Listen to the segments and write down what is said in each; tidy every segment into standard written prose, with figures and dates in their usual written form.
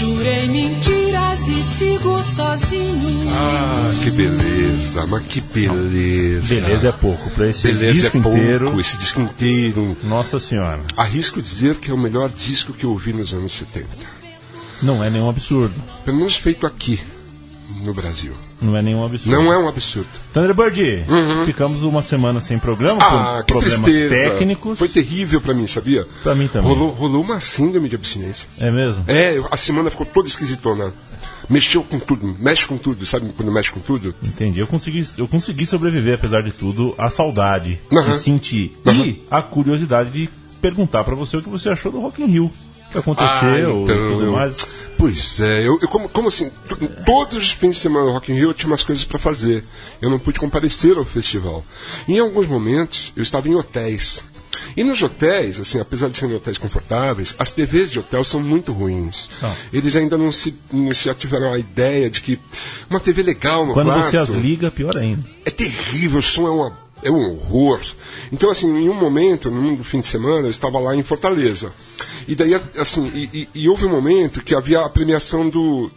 Jurei mentiras e sigo sozinho. Ah, que beleza, mas que beleza. Beleza é pouco, pra esse beleza disco é pouco, inteiro. esse disco inteiro. Nossa Senhora. Arrisco dizer que é o melhor disco que eu ouvi nos anos 70. Não é nenhum absurdo. Pelo menos feito aqui, no Brasil. Não é nenhum absurdo. Não é um absurdo. Thunderbird, ficamos uma semana sem programa por que problemas tristeza. técnicos. Foi terrível pra mim, sabia? Pra mim também. Rolou uma síndrome de abstinência. É mesmo? A semana ficou toda esquisitona. Mexeu com tudo, mexe com tudo, sabe quando mexe com tudo? Entendi. Eu consegui sobreviver, apesar de tudo, à saudade de sentir e a curiosidade de perguntar pra você o que você achou do Rock in Rio. O que aconteceu então, e tudo mais. Pois é, eu como assim, todos os fins de semana no Rock in Rio eu tinha umas coisas para fazer. Eu não pude comparecer ao festival. E em alguns momentos eu estava em hotéis. E nos hotéis, assim, apesar de serem hotéis confortáveis, as TVs de hotel são muito ruins. Eles ainda não se ativeram a ideia de que uma TV legal no Quando quarto... você as liga, pior ainda. É terrível, o som é um horror. Então, assim, em um momento, no fim de semana, eu estava lá em Fortaleza. E daí, assim, e houve um momento que havia a premiação do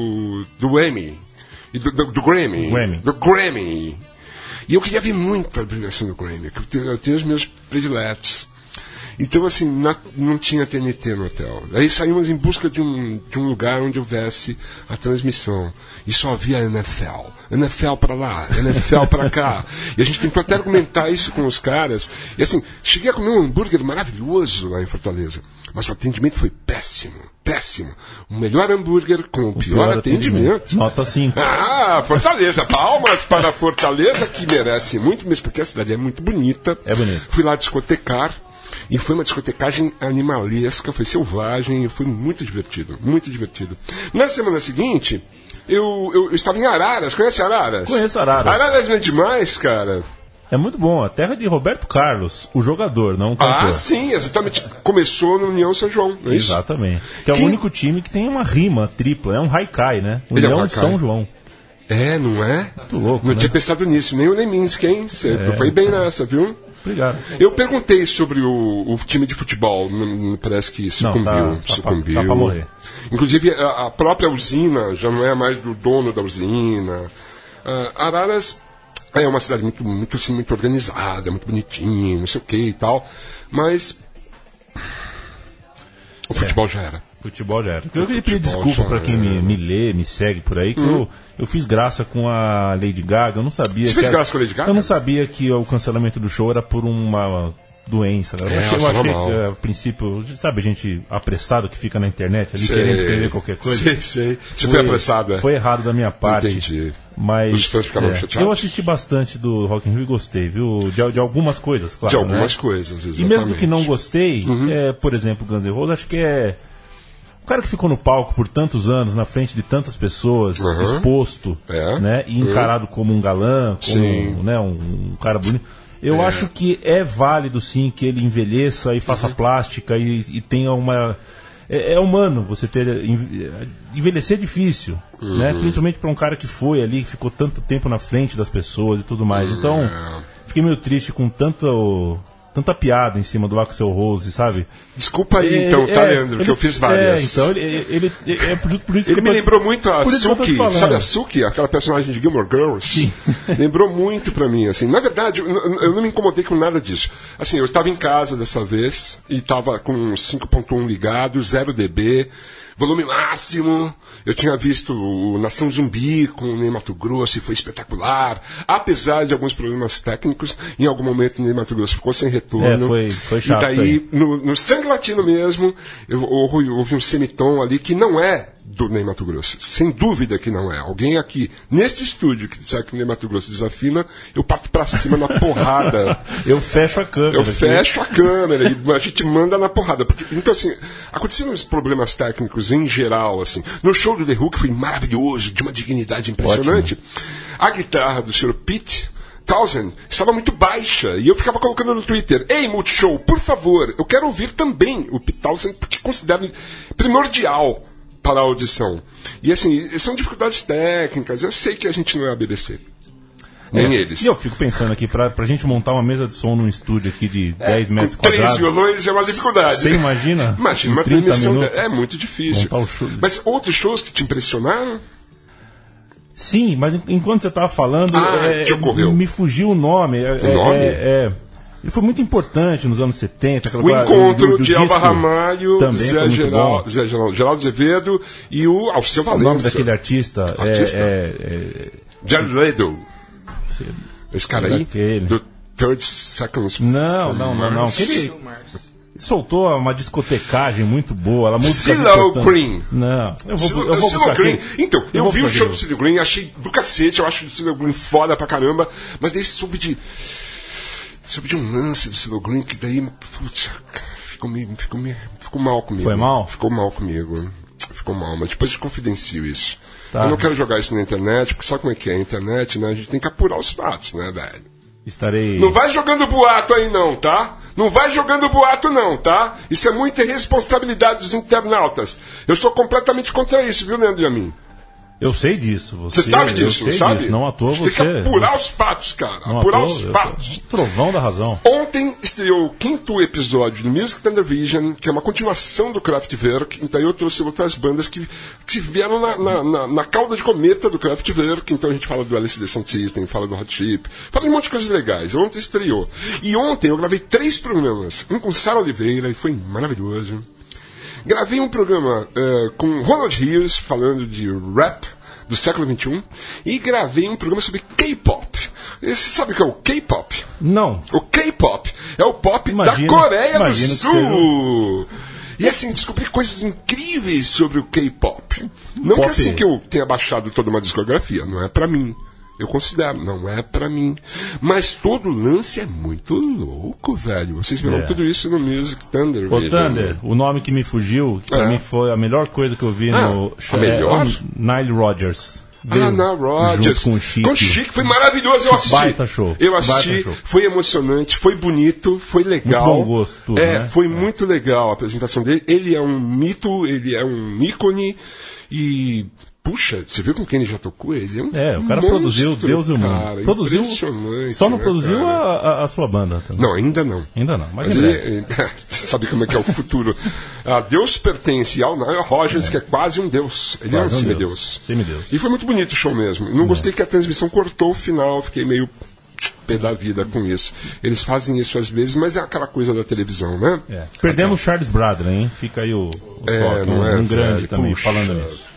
Emmy, do Grammy. Do Grammy. E eu queria ver muito a premiação do Grammy, porque eu tenho os meus prediletos. Então, assim, não tinha TNT no hotel. Aí saímos em busca de um lugar onde houvesse a transmissão. E só havia NFL. NFL pra lá, NFL pra cá. E a gente tentou até argumentar isso com os caras. E assim, cheguei a comer um hambúrguer maravilhoso lá em Fortaleza. Mas o atendimento foi péssimo, péssimo. O melhor hambúrguer com o pior atendimento. Nota 5. Fortaleza. Palmas para Fortaleza, que merece muito mesmo, porque a cidade é muito bonita. É bonita. Fui lá discotecar. E foi uma discotecagem animalesca, foi selvagem, foi muito divertido, muito divertido. Na semana seguinte, eu estava em Araras. Conhece Araras? Conheço Araras. Araras é demais, cara. É muito bom, a terra de Roberto Carlos, o jogador, não o cantor. Ah, sim, exatamente. Começou no União São João, não é isso? Exatamente. Que é o único time que tem uma rima tripla, é um haikai, né? União São João. É, não é? Muito louco, não tinha pensado nisso, nem o Leminski, hein? Você foi bem nessa, viu? Obrigado. Eu perguntei sobre o time de futebol, parece que sucumbiu. Tá pra morrer. Inclusive, a própria usina já não é mais do dono da usina. Araras é uma cidade muito organizada, muito bonitinha, não sei o que e tal, mas o futebol já era. Futebol já era. Eu queria pedir desculpa pra quem me lê, me segue por aí, que eu fiz graça com a Lady Gaga. Eu não sabia. Você fez graça com a Lady Gaga? Eu não sabia que o cancelamento do show era por uma doença. Eu achei que, a princípio, sabe, gente apressada que fica na internet ali querendo escrever qualquer coisa. Sei. Você foi apressado, Foi errado da minha parte. Entendi. Mas os fãs ficaram chateados? Eu assisti bastante do Rock in Rio e gostei, viu? De algumas coisas, claro. De algumas coisas, exatamente. E mesmo que não gostei, por exemplo, Guns N' Roses, acho que o cara que ficou no palco por tantos anos, na frente de tantas pessoas, exposto, né, e encarado como um galã, como né, um cara bonito. Eu acho que é válido, sim, que ele envelheça e faça plástica e tenha uma... É humano você ter... Envelhecer é difícil, né? Principalmente para um cara que foi ali, que ficou tanto tempo na frente das pessoas e tudo mais. Então, fiquei meio triste com tanta piada em cima do Axl Rose, sabe? Desculpa aí, então, tá, Leandro, que eu fiz várias. Então, ele por isso ele me lembrou muito a Suki, sabe a Suki, aquela personagem de Gilmore Girls? Sim. Lembrou muito pra mim, assim. Na verdade, eu não me incomodei com nada disso. Assim, eu estava em casa dessa vez e estava com 5.1 ligado, 0 dB, volume máximo. Eu tinha visto o Nação Zumbi com o Ney Matogrosso e foi espetacular. Apesar de alguns problemas técnicos, em algum momento o Ney Matogrosso ficou sem retorno. Foi chato. E daí, no Sangue Latino mesmo, houve um semitom ali que não é do Ney Matogrosso. Sem dúvida que não é. Alguém aqui, neste estúdio, que disser que o Ney Matogrosso desafina, eu parto pra cima na porrada. Eu fecho a câmera. Eu fecho a câmera e a gente manda na porrada. Então, assim, aconteceram uns problemas técnicos em geral, assim. No show do The Who, que foi maravilhoso, de uma dignidade impressionante, a guitarra do Sr. Pete Townshend estava muito baixa e eu ficava colocando no Twitter: ei, Multishow, por favor, eu quero ouvir também o Pete Townshend, porque considero primordial para a audição. E assim, são dificuldades técnicas, eu sei que a gente não é a BBC. Nem eles. E eu fico pensando aqui, pra gente montar uma mesa de som num estúdio aqui de 10 metros quadrados... 3 violões é uma dificuldade. Você imagina? Imagina, uma transmissão é muito difícil. Mas outros shows que te impressionaram? Sim, mas enquanto você estava falando, me fugiu o nome. Ele foi muito importante nos anos 70. O encontro de Elba Ramalho, Zé Geraldo Azevedo e o Alceu Valença. O nome daquele artista? Jared Leto. Esse cara aí? Do Third Seconds. Não. Ele soltou uma discotecagem muito boa. CeeLo Green. Não, CeeLo Green. Então, eu vi o show do CeeLo Green, achei do cacete, eu acho o CeeLo Green foda pra caramba, mas daí soube de um lance do CeeLo Green que daí, putz, ficou mal comigo. Foi mal? Ficou mal comigo. Ficou mal, mas depois eu confidencio isso. Tá. Eu não quero jogar isso na internet, porque sabe como é que é a internet, né? A gente tem que apurar os fatos, né, velho? Não vai jogando boato aí não, tá? Não vai jogando boato não, tá? Isso é muita irresponsabilidade dos internautas. Eu sou completamente contra isso, viu, Leandro e a mim? Eu sei disso. Você sabe disso, sabe? Disso. Não à toa você... Tem que apurar os fatos, cara. Apurar os fatos. Trovão da razão. Ontem estreou o 5º episódio do Music Thunder Vision, que é uma continuação do Kraftwerk. Então eu trouxe outras bandas que vieram na cauda de cometa do Kraftwerk. Então a gente fala do LSD Sound System, fala do Hot Chip, fala de um monte de coisas legais. Ontem estreou. E ontem eu gravei 3 programas. Um com Sara Oliveira, e foi maravilhoso. Gravei um programa com Ronald Rios, falando de rap do século XXI, e gravei um programa sobre K-pop. Você sabe o que é o K-pop? Não. O K-pop é o pop da Coreia do Sul. E assim, descobri coisas incríveis sobre o K-pop. Não que assim que eu tenha baixado toda uma discografia, não é pra mim. Eu considero, não é pra mim. Mas todo lance é muito louco, velho. Vocês viram tudo isso no Music Thunder. O Thunder, o nome que me fugiu, pra mim foi a melhor coisa que eu vi no... A melhor? Nile Rodgers. Nile Rodgers. Com o Chic. Com o Chic, foi maravilhoso, eu assisti. Baita show. Eu assisti, foi emocionante, foi bonito, foi legal. Muito bom gosto, tudo, né? Foi muito legal a apresentação dele. Ele é um mito, ele é um ícone e... Puxa, você viu com quem ele já tocou? Ele é um o cara monstro, produziu Deus e o Mundo. Produziu, só não produziu a sua banda. Também. Não, ainda não. Ainda não, mas ele sabe como é que é o futuro. Deus pertence ao Nile Rodgers, que é quase um deus. Ele é um semideus. E foi muito bonito o show mesmo. Não gostei que a transmissão cortou o final, fiquei meio pé da vida com isso. Eles fazem isso às vezes, mas é aquela coisa da televisão, né? Perdemos o Charles Bradley, hein? Fica aí o toque, um grande também, falando nisso.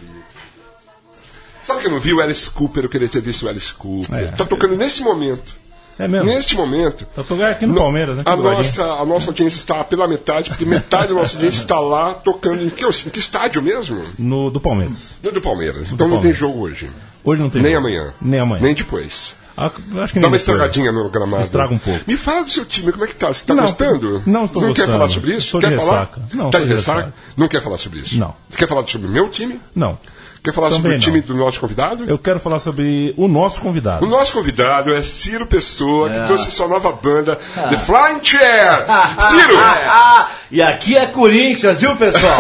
Sabe que eu não vi o Alice Cooper? Eu queria ter visto o Alice Cooper. Tá tocando nesse momento. É mesmo? Neste momento. Tá tocando aqui no Palmeiras, né? A nossa audiência está pela metade, porque metade da nossa audiência está lá tocando em que estádio mesmo? Do Palmeiras. No do Palmeiras. Então não tem jogo hoje. Hoje não tem nem jogo. amanhã. Nem amanhã. Nem depois. Acho que dá uma estragadinha no gramado. Estraga um pouco. Me fala do seu time, como é que tá? Você tá gostando? Não estou gostando. Não quer falar sobre isso? Estou de ressaca. Não, tá de ressaca? Não quer falar sobre isso? Não. Quer falar sobre o meu time? Não. Quer falar sobre o time do nosso convidado? Eu quero falar sobre o nosso convidado. O nosso convidado é Ciro Pessoa, que trouxe sua nova banda, The Flying Chair. Ciro! E aqui é Corinthians, viu, pessoal?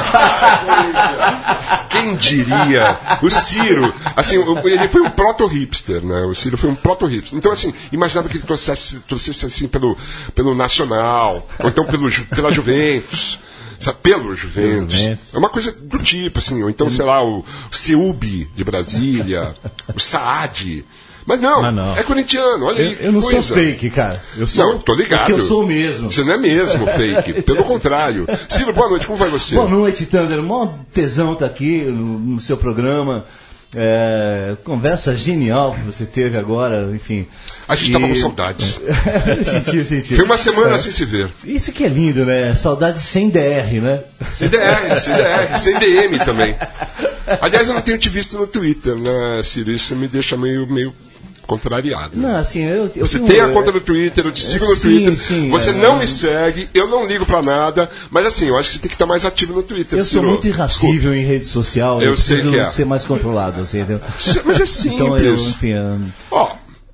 Quem diria? O Ciro, assim, ele foi um proto-hipster, né? O Ciro foi um proto-hipster. Então, assim, imaginava que ele trouxesse assim, pelo Nacional, ou então pela Juventus. Pelo Juventus. É uma coisa do tipo, assim, ou então, sei lá, o CEUB de Brasília, o SAAD. Mas não, é corintiano, olha aí. Eu não sou fake, cara. Não, tô ligado. Porque eu sou mesmo. Você não é mesmo fake, pelo contrário. Ciro, boa noite, como vai você? Boa noite, Thunder. Mó tesão tá aqui no seu programa. Conversa genial que você teve agora, enfim. A gente estava com saudades. Senti. Foi uma semana sem se ver. Isso que é lindo, né? Saudades sem DR, né? Sem DR, sem DM também. Aliás, eu não tenho te visto no Twitter, né, Ciro? Isso me deixa meio contrariado. Não, assim, você tem a conta no Twitter, eu te sigo no Twitter. Sim, você não me segue, eu não ligo pra nada, mas assim, eu acho que você tem que estar mais ativo no Twitter. Eu sou muito irracível em rede social, eu sei que ser mais controlado, assim, entendeu? Mas é simples. Então,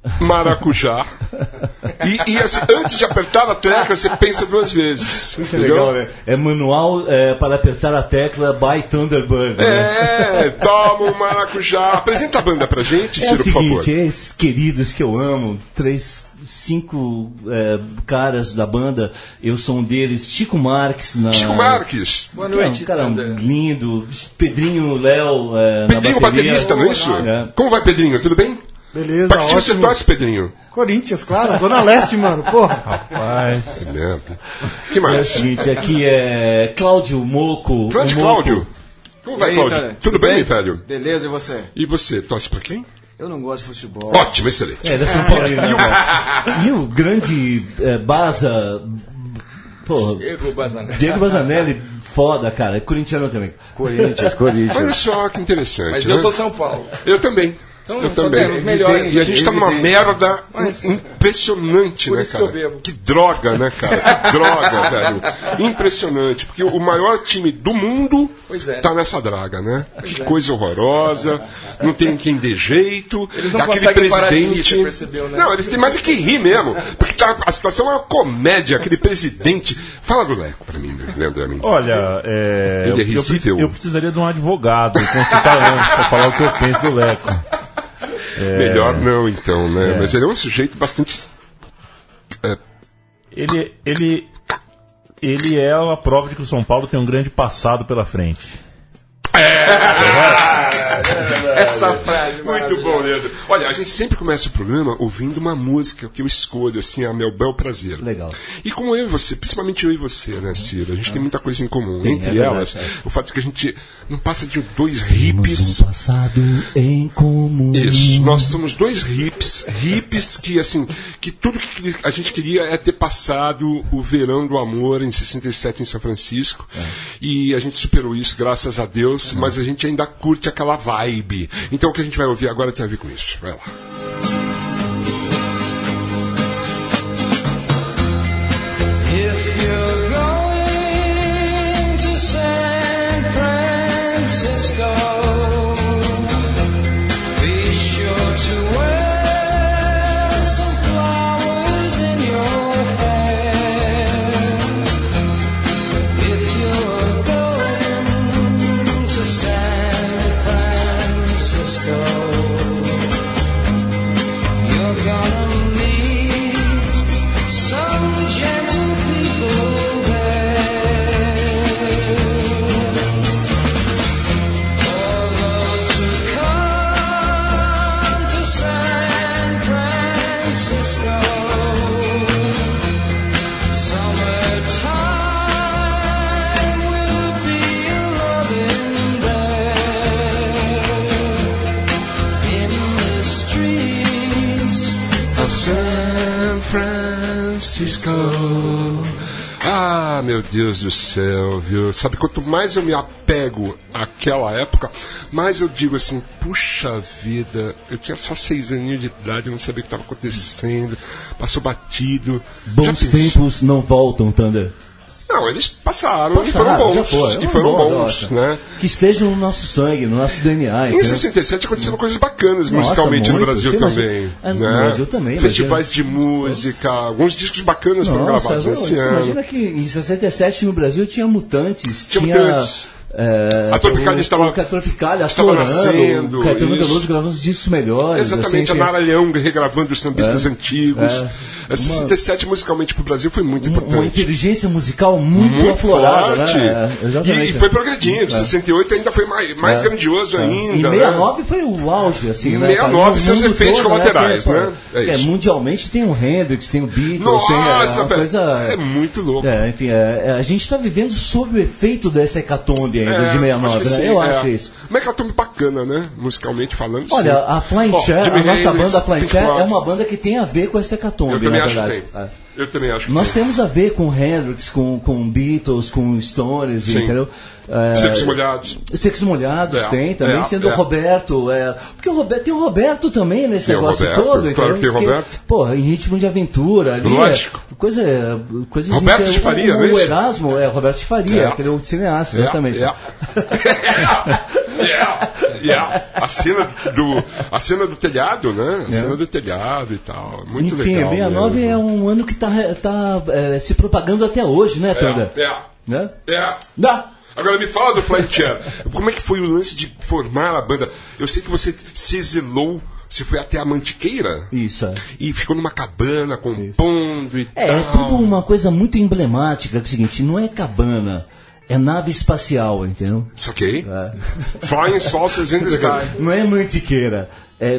maracujá. E assim, antes de apertar a tecla, você pensa 2 vezes. Isso é legal, né? É manual para apertar a tecla by Thunderbird. Né? Toma um maracujá. Apresenta a banda pra gente, Ciro, por favor. Esses queridos que eu amo, 5 caras da banda, eu sou um deles, Chico Marques. Chico Marques. Boa noite, um cara lindo, Pedrinho, Léo, Pedrinho, baterista, não é isso? Como vai, Pedrinho? Tudo bem? Beleza, pra que time você torce, Pedrinho? Corinthians, claro, Zona Leste, mano, porra. Rapaz. É merda. Que mais? É o seguinte, aqui é Cláudio Moco. Grande Cláudio. Como vai, Cláudio? Tudo bem, velho? Beleza, e você? E você, torce pra quem? Eu não gosto de futebol. Ótimo, excelente. Ele é São Paulino, né? E o grande Baza... Porra, Diego Bazanelli, foda, cara. Corintiano também. Corinthians. Olha só que interessante. Mas eu sou São Paulo. Eu também. Então, eu também. Os melhores. E a gente tá numa merda impressionante, né, cara? Que droga, né, cara? Que droga, velho. Impressionante. Porque o maior time do mundo tá nessa draga, né? Que coisa horrorosa. Não tem quem dê jeito. Eles não aquele presidente. Parar de rir, você percebeu, né? Não, eles têm mais é que rir mesmo. Porque a situação é uma comédia. Aquele presidente. Fala do Leco pra mim, Leandro Amin. Olha, ele é risível. Eu precisaria de um advogado consultar antes pra falar o que eu penso do Leco. Melhor não, então, né? Mas ele é um sujeito bastante... Ele é a prova de que o São Paulo tem um grande passado pela frente. Essa frase, muito bom, Leandro. Olha, a gente sempre começa o programa ouvindo uma música que eu escolho, assim, a meu bel prazer. Legal. E como eu e você, principalmente eu e você, né, Ciro? A gente tem muita coisa em comum. Entre elas, o fato de que a gente não passa de 2 hippies. Um passado em comum. Isso, nós somos 2 hippies que, assim, que tudo que a gente queria é ter passado o verão do amor em 67 em São Francisco. E a gente superou isso, graças a Deus. Mas a gente ainda curte aquela vibe. Então o que a gente vai ouvir agora tem a ver com isso. Vai lá. If you're going to San Francisco, be sure to wear some flowers in your hair. If you're going to San Francisco, you're gonna meet some gentle people there. For those who come to San Francisco, summertime will be loving there in the streets of San Francisco. Ah, meu Deus do céu, viu? Sabe, quanto mais eu me apego àquela época, mais eu digo assim, puxa vida, eu tinha só 6 aninhos de idade, eu não sabia o que estava acontecendo, passou batido. Bons tempos não voltam, Thunder. Não, eles passaram e foram bons. E foram bons, né? Que estejam no nosso sangue, no nosso DNA. Em 67 aconteceram coisas bacanas musicalmente no Brasil também. No né? Brasil também. Festivais de música, alguns discos bacanas foram gravados nesse ano. Imagina que em 67 no Brasil tinha Mutantes, tinha Mutantes. A Tropicália estava nascendo. O Caetano Veloso gravando os discos melhores. Exatamente, a Nara Leão regravando os sambistas antigos. 67 musicalmente para o Brasil foi muito importante. Uma inteligência musical muito aflorada, forte. Né? E foi progredindo. 68 ainda foi mais grandioso ainda. E 69 foi o auge, assim, né? 69 seus efeitos colaterais, né? Mundialmente tem o Hendrix, tem o Beatles, Nossa, tem coisa. É muito louco. Enfim, a gente está vivendo sob o efeito dessa hecatombe ainda de 69, né? Eu acho isso. Uma hecatombe bacana, né? Musicalmente falando. Olha, a Flying Chair, a nossa banda Flying Chair, é Floyd. uma banda que tem a ver com essa hecatombe. Eu também acho que nós temos a ver com Hendrix, com Beatles, com Stones, entendeu? Secos Molhados. Secos Molhados tem também, sendo o Roberto. Porque tem o Roberto também nesse negócio todo. Claro que tem o Roberto. Pô, em ritmo de aventura ali. Lógico. Coisas Roberto de Faria, o Erasmo Roberto de Faria, aquele outro cineasta, exatamente. A cena do telhado, né? A cena do telhado e tal. Muito enfim, legal. Enfim, 69 mesmo. É um ano que tá se propagando até hoje, né, Tanda? Né? Agora me fala do Flying Chair. Como é que foi o lance de formar a banda? Eu sei que você se exilou. Você foi até a Mantiqueira? Isso. E ficou numa cabana compondo e tal. É tudo uma coisa muito emblemática. É o seguinte, não é cabana, é nave espacial, entendeu? Ok. Flying Saucers in the Sky. Não é Mantiqueira. É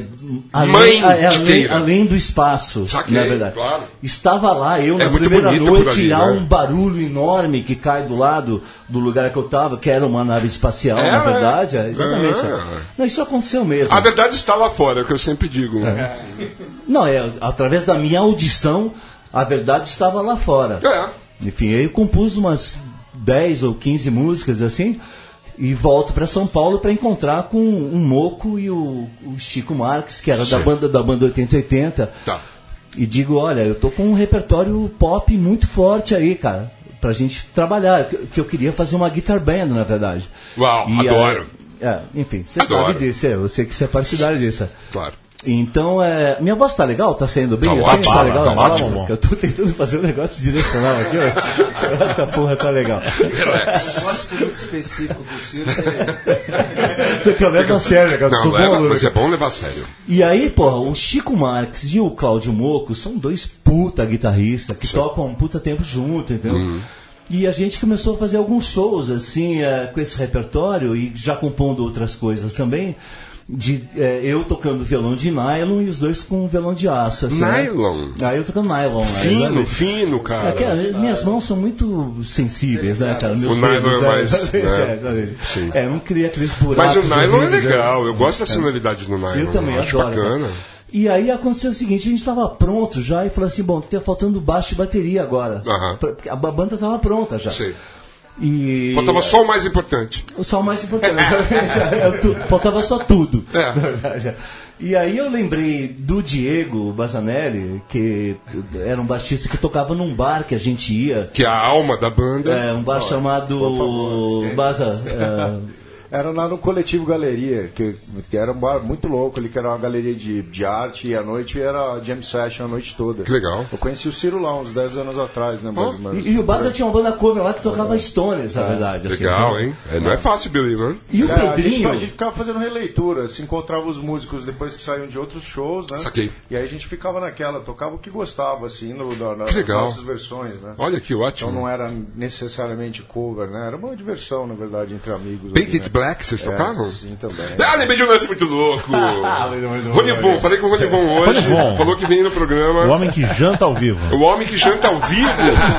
além do espaço, na verdade. Claro. Estava lá, eu na primeira noite, e há um barulho enorme que cai do lado do lugar que eu estava, que era uma nave espacial, na verdade. Exatamente. Não, isso aconteceu mesmo. A verdade está lá fora, é o que eu sempre digo. Não, através da minha audição, a verdade estava lá fora. Enfim, eu compus umas 10 ou 15 músicas assim. E volto para São Paulo para encontrar com o Moco e o Chico Marques, que era da banda 8080. Tá. E digo, olha, eu tô com um repertório pop muito forte aí, cara, pra gente trabalhar. Que eu queria fazer uma guitar band, na verdade. Uau, adoro. Enfim, você sabe disso, eu sei que você é partidário disso. Claro. Então, minha voz tá legal? Tá saindo bem? Tá legal? Tá ótimo. Eu tô tentando fazer um negócio direcional aqui, ó. Essa porra tá legal. Relax. Pode ser muito específico do Ciro. Porque eu levo a sério, cara. Mas é bom levar a sério. E aí, porra, o Chico Marques e o Cláudio Moco são dois puta guitarristas que tocam um puta tempo junto, entendeu? E a gente começou a fazer alguns shows, assim, com esse repertório e já compondo outras coisas também. Eu tocando violão de nylon e os dois com violão de aço. Assim, nylon? Eu tocando nylon. Fino, cara. Minhas mãos são muito sensíveis, né, cara? Meus o nylon é mais... não queria aqueles buracos. Mas o nylon é legal, eu gosto da sonoridade do nylon. Eu também acho adoro. Bacana. E aí aconteceu o seguinte, a gente estava pronto já e falou assim, bom, tá faltando baixo e bateria agora. A banda estava pronta já. Sim. E... Faltava só o mais importante. Só o mais importante. Faltava só tudo. Na verdade. E aí eu lembrei do Diego Bazanelli, que era um baixista que tocava num bar que a gente ia. Que é a alma da banda. Um bar chamado Baza... Era lá no Coletivo Galeria, que era um bar muito louco ali, que era uma galeria de arte, e à noite era jam session a noite toda. Que legal. Eu conheci o Ciro lá uns 10 anos atrás, né? Mais ou menos. E o Baza tinha uma banda cover lá que tocava Stones, na verdade. Legal, assim, hein? Não é fácil, Billy, né? E o Pedrinho... A gente ficava fazendo releitura, se encontrava os músicos depois que saíam de outros shows, né? Saquei. E aí a gente ficava naquela, tocava o que gostava, assim, nas nossas versões, né? Olha que ótimo. Então não era necessariamente cover, né? Era uma diversão, na verdade, entre amigos. Painted Black, vocês tocavam? Sim, também. Lembrei de um lance muito louco. Ronivon, falei com o Ronivon hoje. Falou que vem no programa. O homem que janta ao vivo. O homem que janta ao vivo.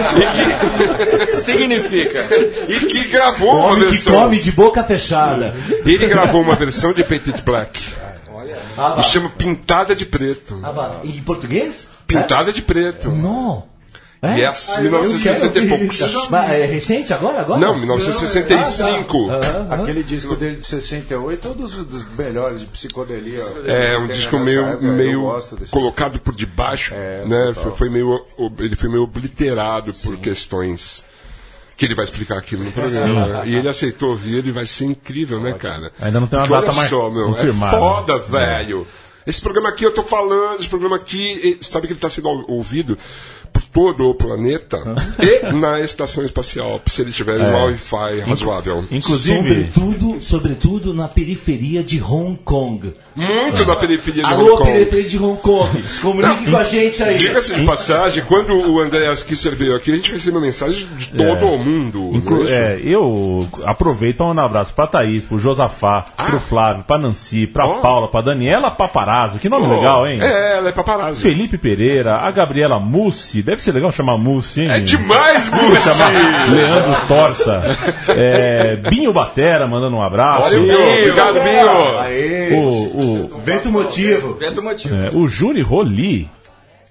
Significa. E que gravou uma versão. O homem que come de boca fechada. Ele gravou uma versão de Painted Black. E chama Pintada de Preto. Em português? Pintada de Preto. Não. Yes, 1960 e poucos. É recente agora? Não, 1965. Aquele disco dele de 68 é um dos melhores de psicodelia. É um disco meio colocado por debaixo, né? Ele foi meio obliterado por questões que ele vai explicar aquilo no programa. E ele aceitou ouvir, ele vai ser incrível, né, cara? Ainda não tem uma data mais confirmada. É foda, velho. Esse programa aqui eu tô falando, esse programa aqui, sabe que ele tá sendo ouvido por todo o planeta e na estação espacial, se eles tiverem um Wi-Fi razoável. Inclusive, sobretudo na periferia de Hong Kong. Muito na periferia de Hong Kong. Alô, periferia de Hong Kong. Se comunique com a gente aí. Diga-se de passagem, quando o Andreas Kisser veio aqui, a gente recebeu mensagens de todo o mundo. Eu aproveito um abraço pra Thaís, pro Josafá, pro Flávio, pra Nancy, pra Paula, pra Daniela Paparazzo. Que nome legal, hein? Ela é Paparazzo. Felipe Pereira, a Gabriela Mussi. Deve ser legal chamar Mussi, hein? É demais, Mussi! Leandro Torça. Binho Batera mandando um abraço. Olha o Binho. Obrigado, Binho. Vento Motivo. O Júri Roli.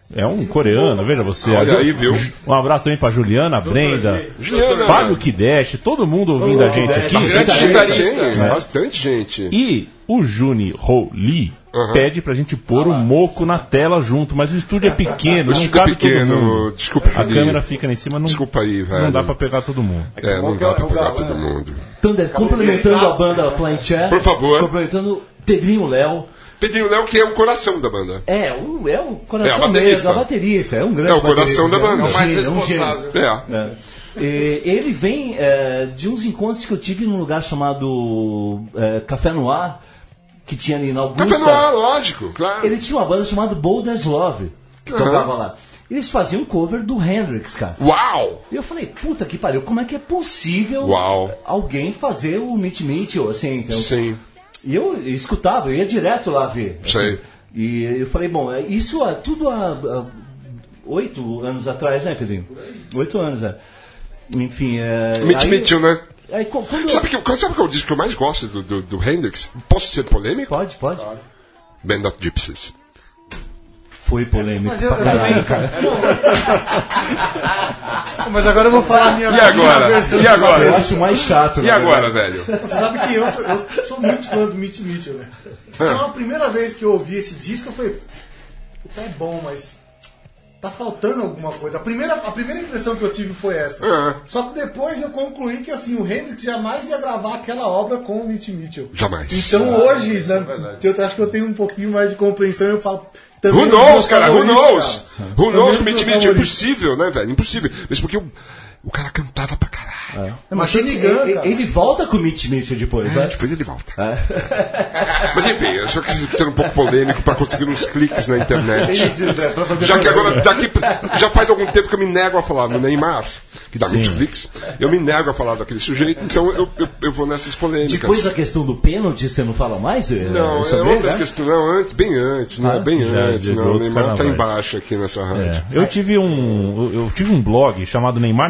É um coreano, veja você. Olha aí, viu? Um abraço também pra Juliana, Brenda, Fábio Kidesh, todo mundo ouvindo a gente aqui. Bastante gente. E o Juni Ho Lee pede pra gente pôr o Moco na tela junto, mas o estúdio é pequeno, não cabe todo mundo. Desculpa, a câmera fica lá em cima, desculpa aí, velho. Não dá pra pegar todo mundo. Não dá pra pegar todo mundo. Thunder, complementando a banda Flying Chair, por favor. Complementando Pedrinho Léo. Pedrinho Léo, que é o coração da banda. É o coração mesmo, a baterista. É um grande coração da banda. É o mais responsável. Ele vem de uns encontros que eu tive num lugar chamado Café Noir, que tinha ali na Augusta. Café Noir, lógico, claro. Ele tinha uma banda chamada Boulder's Love, que tocava lá. Eles faziam cover do Hendrix, cara. Uau! E eu falei, puta que pariu, como é que é possível alguém fazer o Meet Mitchell, assim? Então, sim. E eu escutava, eu ia direto lá ver. Sei. E eu falei, bom, isso tudo há 8 anos atrás, né, Pedrinho? 8 anos, Enfim, Meet Mitchell, né? Aí, sabe que eu disse que eu mais gosto do Hendrix? Posso ser polêmico? Pode. Band of Gypsies. Foi polêmico. Mas eu também, cara. Mas agora eu vou falar a minha versão. E agora? Eu acho mais chato. E agora, velho? Você sabe que eu sou muito fã do Meet Mitchell, né? Então, a primeira vez que eu ouvi esse disco, eu falei, é bom, mas tá faltando alguma coisa. A primeira impressão que eu tive foi essa. Só que depois eu concluí que assim, o Hendrix jamais ia gravar aquela obra com o Meet Mitchell. Jamais. Então hoje, eu acho que eu tenho um pouquinho mais de compreensão e eu falo... Who knows, cara? Who knows? Who knows que o Meet Mitchell é impossível, né, velho? Impossível. Mas porque o cara cantava pra caralho. Mas ele volta com o Meet Mitchell depois, né? Depois ele volta. Mas enfim, eu só quis ser um pouco polêmico pra conseguir uns cliques na internet. Já que agora, já faz algum tempo que eu me nego a falar no Neymar, que dá muitos cliques, eu me nego a falar daquele sujeito, então eu vou nessas polêmicas. Depois da questão do pênalti, você não fala mais? Não, outras questões. Não, bem antes. O Neymar tá embaixo aqui nessa rádio. Eu tive um blog chamado Neymar,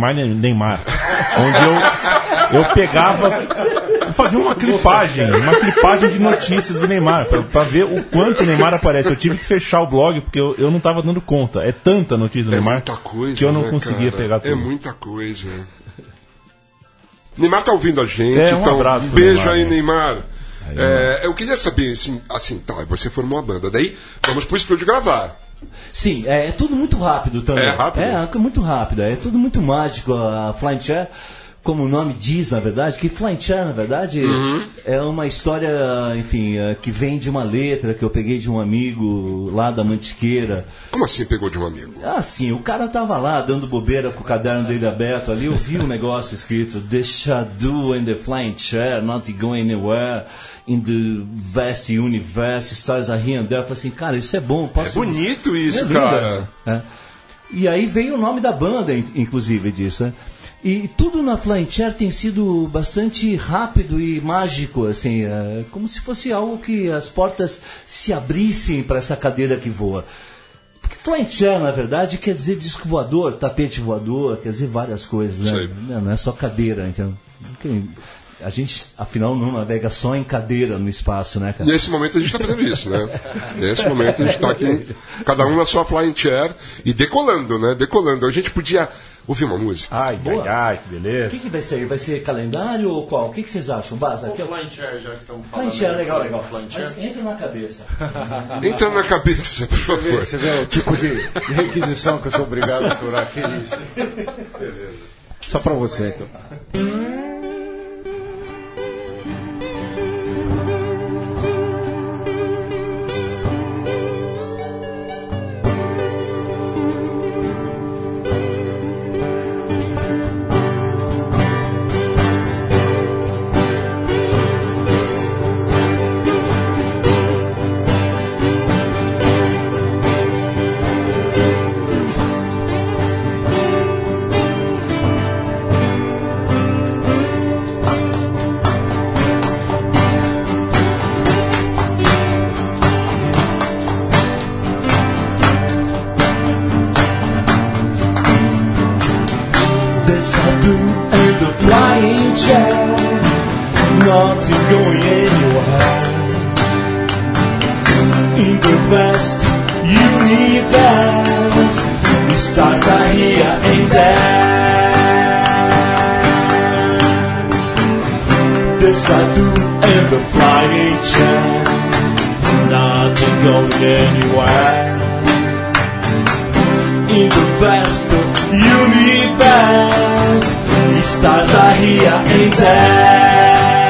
onde eu pegava, fazia uma clipagem de notícias do Neymar, pra ver o quanto o Neymar aparece. Eu tive que fechar o blog porque eu não tava dando conta. É tanta notícia do Neymar muita coisa, que eu não conseguia pegar tudo. É muita coisa. Neymar tá ouvindo a gente, um abraço pro beijo Neymar, aí, Neymar. Eu queria saber, assim, tá, você formou a banda, daí vamos pro estúdio gravar. Sim, é tudo muito rápido também. É rápido? É muito rápido, é tudo muito mágico. A Flying Chair, como o nome diz, na verdade, que Flying Chair, na verdade, é uma história, enfim, que vem de uma letra que eu peguei de um amigo lá da Mantiqueira. Como assim pegou de um amigo? Sim, o cara tava lá dando bobeira com o caderno dele aberto ali, eu vi um negócio escrito The Shadow and the Flying Chair, not going anywhere, in the vast universe, stars are here and there. Eu falei assim, cara, isso é bom. É bonito isso, cara. E aí veio o nome da banda, inclusive, disso, né? E tudo na Flying Chair tem sido bastante rápido e mágico, assim, como se fosse algo que as portas se abrissem para essa cadeira que voa. Porque Flying Chair, na verdade, quer dizer disco voador, tapete voador, quer dizer várias coisas, né? Não é só cadeira, então. A gente, afinal, não navega só em cadeira no espaço, né, cara? Nesse momento a gente está fazendo isso, né? Nesse momento a gente está aqui, cada um na sua Flying Chair e decolando, né? Decolando. A gente podia ouvir uma música. Ai, que beleza. O que vai ser? Vai ser calendário ou qual? O que vocês acham? Vaza, aqui, Flying Chair, já que estamos falando. Flying Chair, legal. Mas entra na cabeça. Entra na cabeça, por favor. Você vê o tipo de requisição que eu sou obrigado a aturar aqui nisso. Beleza. Só pra você, então. In the vast universe. stars are here and there. The Sadu and the flying chair, nothing going anywhere. In the vast universe, the stars are here and there.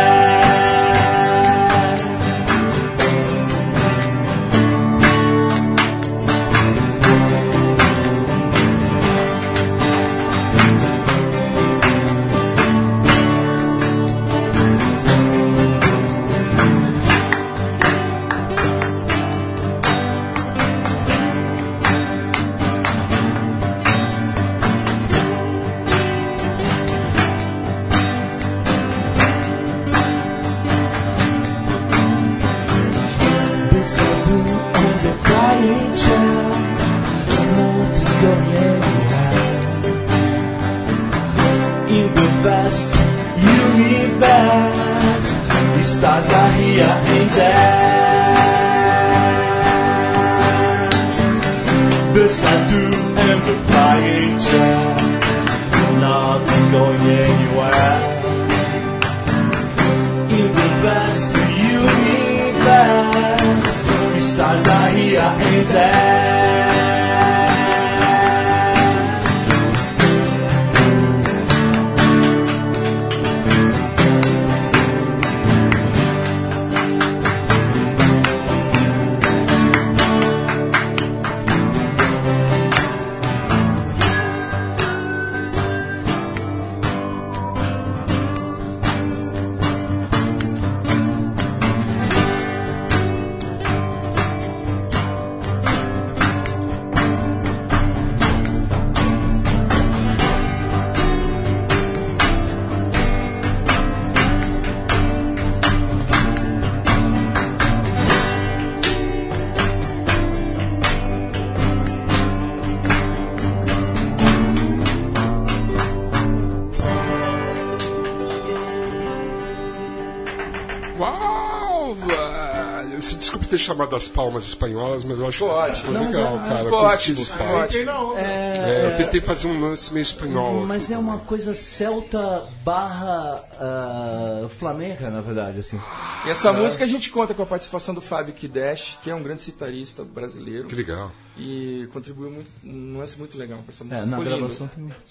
Chamado das palmas espanholas, mas eu acho ótimo, legal, cara. Ótimo. Eu tentei fazer um lance meio espanhol. Mas é uma coisa celta barra flamenca, na verdade, assim. E essa música a gente conta com a participação do Fábio Kidesh, que é um grande citarista brasileiro. Que legal. E contribuiu muito, um lance muito legal para essa música. Na gravação tem o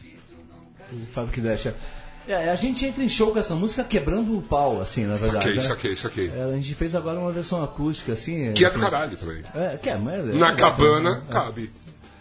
Fábio Kidesh. A gente entra em show com essa música quebrando o pau, assim, na verdade. Saquei. A gente fez agora uma versão acústica, assim. Que é do caralho também. Na cabana, cabe.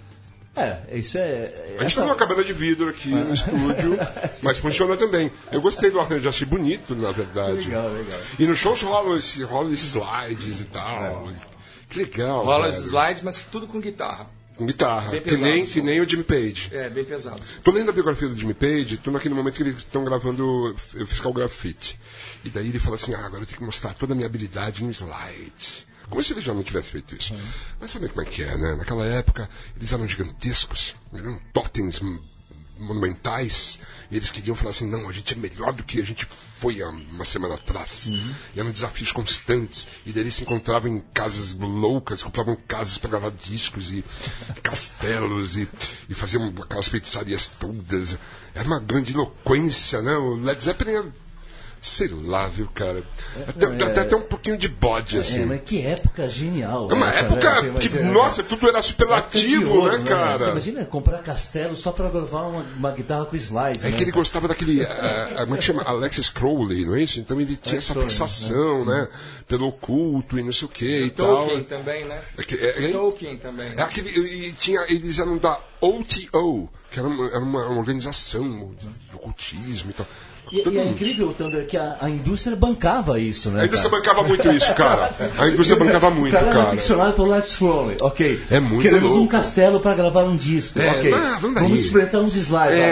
Isso é... A gente tem uma cabana de vidro aqui no estúdio, mas funciona também. Eu gostei do arranjo, achei bonito, na verdade. Legal. E no show rolam esses slides e tal. Que legal. Rola os slides, mas tudo com guitarra. Com guitarra, bem que nem o Jimmy Page. Bem pesado. Tô lendo a biografia do Jimmy Page, tô naquele momento que eles estão gravando Fiscal Graffiti. E daí ele fala assim, agora eu tenho que mostrar toda a minha habilidade no slide. Como se ele já não tivesse feito isso. Mas sabe como é que é, né? Naquela época, eles eram gigantescos, eram totens monumentais, e eles queriam falar assim, não, a gente é melhor do que a gente foi há uma semana atrás. E eram desafios constantes, e daí eles se encontravam em casas loucas, compravam casas para gravar discos e castelos, e faziam aquelas feitiçarias todas. Era uma grande eloquência, né? O Led Zeppelin sei lá, viu, cara. Até um pouquinho de bode, assim. Mas que época genial. É uma época que, nossa, tudo era superlativo, ouro, né, cara? Você imagina comprar castelo só pra gravar uma guitarra com slide. É que ele gostava daquele, como é que chama? Alexis Crowley, não é isso? Então ele tinha essa fixação, né? Pelo oculto e não sei o que e tal. Tolkien também, né? Tolkien também. É aquele, eles eram da OTO, que era uma organização do ocultismo e tal. E é incrível, Thunder, que a indústria bancava isso, né? A indústria bancava muito isso, cara. A indústria bancava muito, cara. O cara era ficcionado pelo Alexis Crowley, ok. É muito Queremos louco. Um castelo para gravar um disco, ok. Vamos experimentar uns slides.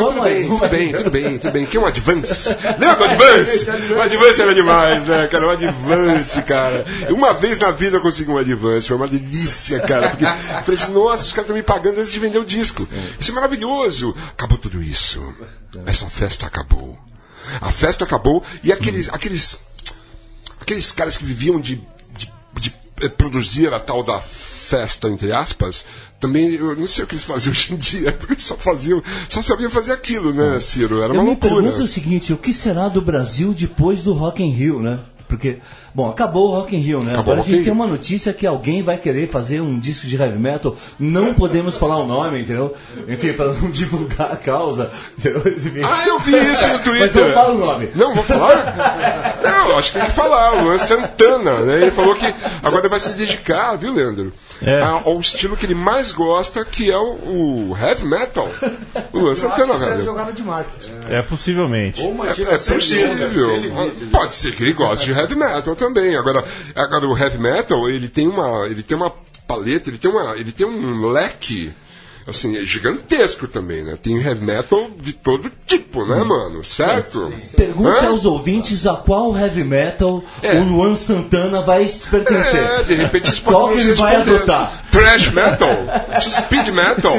Tudo bem. Que é um Advance? Lembra do Advance? O Advance era demais, né, cara? O Advance, cara. Uma vez na vida eu consegui um Advance, foi uma delícia, cara. Porque eu falei assim, nossa, os caras estão me pagando antes de vender o disco. Isso é maravilhoso. Acabou tudo isso. Essa festa acabou. A festa acabou e aqueles caras que viviam de produzir a tal da festa, entre aspas, também, eu não sei o que eles faziam hoje em dia, porque só sabiam fazer aquilo, né, Ciro? Era uma loucura. Eu me pergunto o seguinte, o que será do Brasil depois do Rock in Rio, né? Porque, bom, acabou o Rock in Rio, né? Agora a gente tem uma notícia que alguém vai querer fazer um disco de heavy metal. Não podemos falar o nome, entendeu? Enfim, para não divulgar a causa. Entendeu? Ah, eu vi isso no Twitter. Mas não fala o nome. Não, vou falar? Não, acho que tem que falar. O Luan Santana, né? Ele falou que agora vai se dedicar, viu, Leandro? Ao estilo que ele mais gosta, que é o heavy metal. O Luan Santana, velho. É jogada de marketing. Possivelmente. É possível. Pode ser que ele goste de heavy metal também. Agora o heavy metal, ele tem uma paleta, ele tem um leque, assim, é gigantesco também, né? Tem heavy metal de todo tipo, né, mano? Certo? Pergunte aos ouvintes a qual heavy metal o Luan Santana vai se pertencer. De repente eles qual que ele vai adotar? Thrash metal, speed metal,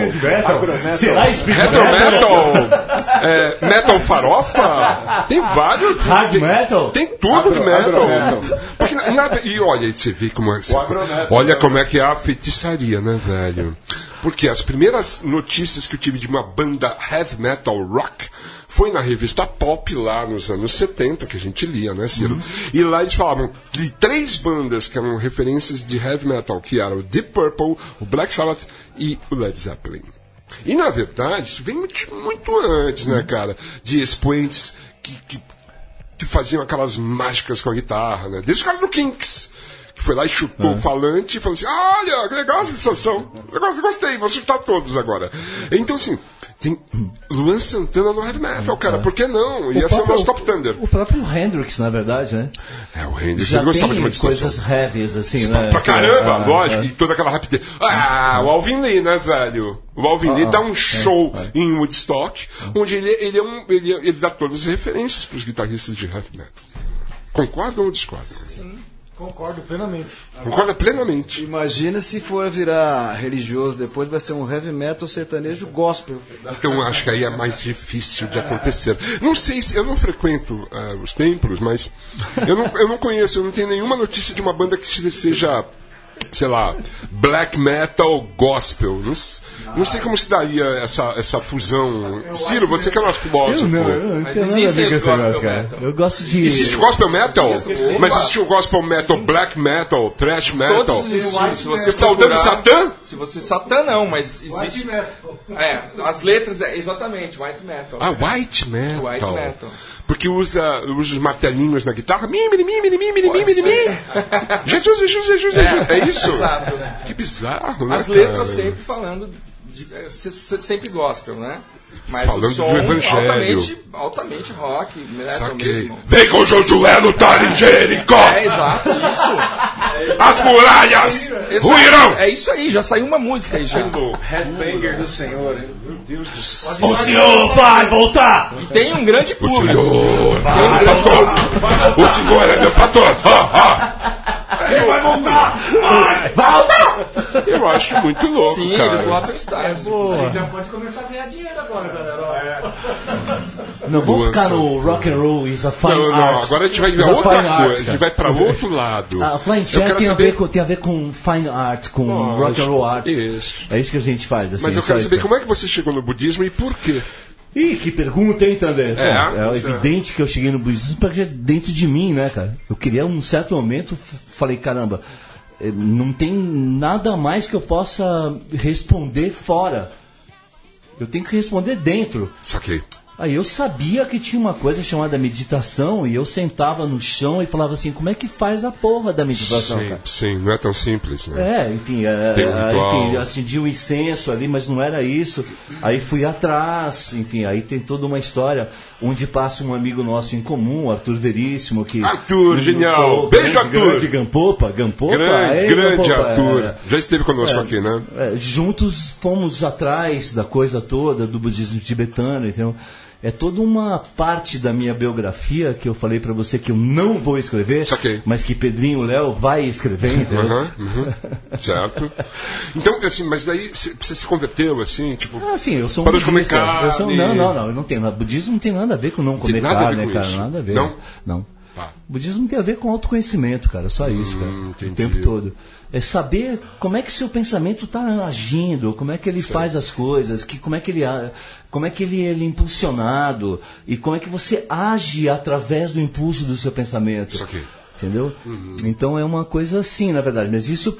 será speed metal, metal farofa, tem vários. Hard metal? Tem tudo de metal. Porque, e olha, você vê como é. Olha como é que é a feitiçaria, né, velho? Porque as primeiras notícias que eu tive de uma banda heavy metal rock foi na revista Pop, lá nos anos 70, que a gente lia, né, Ciro? E lá eles falavam de 3 bandas que eram referências de heavy metal, que eram o Deep Purple, o Black Sabbath e o Led Zeppelin. E, na verdade, isso vem muito antes, né, cara? De expoentes que faziam aquelas mágicas com a guitarra, né? Desde o cara do Kinks, que foi lá e chutou o falante e falou assim: olha, que legal essa sensação, gostei, vou chutar todos agora. Então, assim, tem Luan Santana no heavy metal, cara, por que não? Ia ser o nosso Top Thunder. O próprio Hendrix, na verdade, né? O Hendrix já gostava de uma tem distorção. coisas heavies, assim, né? Pra caramba, lógico, e toda aquela rapidez. O Alvin Lee, né, velho? O Alvin Lee dá um show em Woodstock, onde ele dá todas as referências pros guitarristas de heavy metal. Concordam ou discordam? Sim. Concordo plenamente. Concorda plenamente. Imagina se for virar religioso depois, vai ser um heavy metal sertanejo gospel. Então acho que aí é mais difícil de acontecer. Não sei se eu não frequento os templos, mas eu não conheço, eu não tenho nenhuma notícia de uma banda que seja, sei lá, black metal gospel. Não sei como se daria essa fusão. Ciro, você que é nosso filósofo. Mas existe o gospel metal. Eu gosto de... Existe gospel metal? Mas existe o gospel metal, black metal, thrash metal. Todos existem. Se você Saudando Satã? Se você Satã não, mas existe. As letras exatamente, white metal. White metal. White metal. Porque usa os martelinhos na guitarra. Jesus. É isso? Exato. Que bizarro, né? As letras sempre falando sempre gospel, né? Mas falando o som do evangelho. altamente rock, metal mesmo. Vem com Josué lutar em Jericó! Exato, isso. As muralhas ruirão! É isso aí, já saiu uma música aí já. Headbanger do Senhor, hein? Meu Deus do céu. O senhor vai voltar! E tem um grande público. O senhor vai, pastor! O senhor é meu pastor! Quem vai voltar? Volta! Eu acho muito louco. Sim, cara. eles lotam estádios. A gente já pode começar a ganhar dinheiro agora, galera. Não vou ficar no rock and roll is a fine art. Agora a gente vai ver outra coisa. A gente vai para outro lado. A Flying Chair tem a ver com fine art, com rock and roll art. Isso. É isso que a gente faz. Assim, mas eu quero saber como é que você chegou no budismo e por quê? Ih, que pergunta, hein, Thunder? É evidente que eu cheguei no budismo porque dentro de mim, né, cara? Eu queria, um certo momento, falei, caramba, não tem nada mais que eu possa responder fora. Eu tenho que responder dentro. Saquei. Aí eu sabia que tinha uma coisa chamada meditação e eu sentava no chão e falava assim, como é que faz a porra da meditação, cara? Sim, não é tão simples, né? Tem um ritual. Acendi um incenso ali, mas não era isso. Aí fui atrás, enfim, aí tem toda uma história onde passa um amigo nosso em comum, Arthur Veríssimo, que... Arthur, genial! Beijo, Arthur! Grande Gampopa. Grande Arthur. Já esteve conosco aqui, né? Juntos fomos atrás da coisa toda, do budismo tibetano, então... É toda uma parte da minha biografia que eu falei pra você que eu não vou escrever, mas que Pedrinho Léo vai escrever, entendeu? Certo. Então, assim, mas daí você se converteu, assim, tipo... sim, eu sou um budista. Não, eu não tenho nada. Budismo não tem nada a ver com não comer carne, cara, nada a ver. Não? O budismo tem a ver com autoconhecimento, cara, só isso, cara, entendi. O tempo todo. É saber como é que seu pensamento está agindo, como é que ele faz as coisas, como é que ele é impulsionado e como é que você age através do impulso do seu pensamento. Isso aqui. Entendeu? Então é uma coisa assim, na verdade. Mas isso,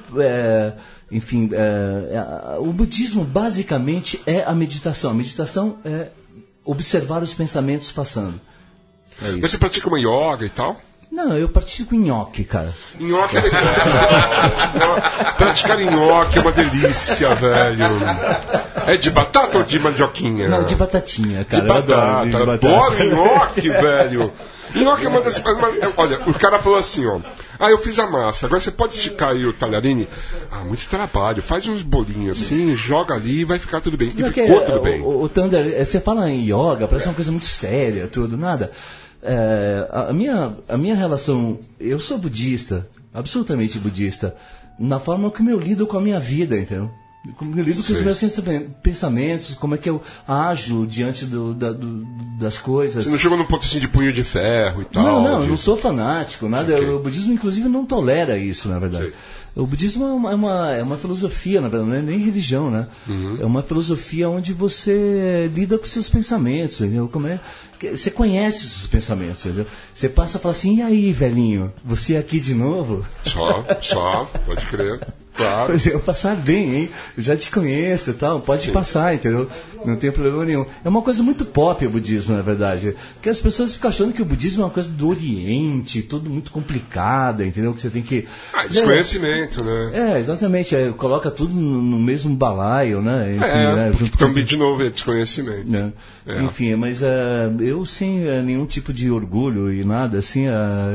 o budismo basicamente é a meditação. A meditação é observar os pensamentos passando. É isso. Mas você pratica uma yoga e tal? Não, eu pratico nhoque, cara. Nhoque é legal. Praticar nhoque é uma delícia, velho. É de batata ou de mandioquinha? Não, de batatinha, cara. De batata. Eu adoro nhoque, velho. Nhoque é uma das... Olha, o cara falou assim, ó. Eu fiz a massa. Agora você pode esticar aí o talharine? Muito trabalho. Faz uns bolinhos assim, joga ali e vai ficar tudo bem. E ficou tudo bem. O Thunder, você fala em yoga, parece uma coisa muito séria, tudo, nada. A minha relação... Eu sou budista, absolutamente budista, na forma como eu lido com a minha vida, entendeu? Como eu lido com os meus pensamentos, como é que eu ajo diante das coisas. Você não chegou num ponto assim de punho de ferro e tal? Não, eu não sou fanático, nada. O budismo, inclusive, não tolera isso, na verdade. Sim. O budismo é uma filosofia, na verdade, não é nem religião, né? É uma filosofia onde você lida com seus pensamentos, entendeu? Você conhece os seus pensamentos, entendeu? Você passa e fala assim, e aí, velhinho, você aqui de novo? Só, pode crer. Claro. Eu passar bem, hein? Eu já te conheço e tal, pode passar, entendeu? Não tem problema nenhum. É uma coisa muito pop o budismo, na verdade. Porque as pessoas ficam achando que o budismo é uma coisa do Oriente, tudo muito complicada, entendeu? Que você tem que... desconhecimento, né? Exatamente. Coloca tudo no mesmo balaio, né? Enfim, também, de novo, é desconhecimento. Enfim, mas eu sem nenhum tipo de orgulho e nada, assim,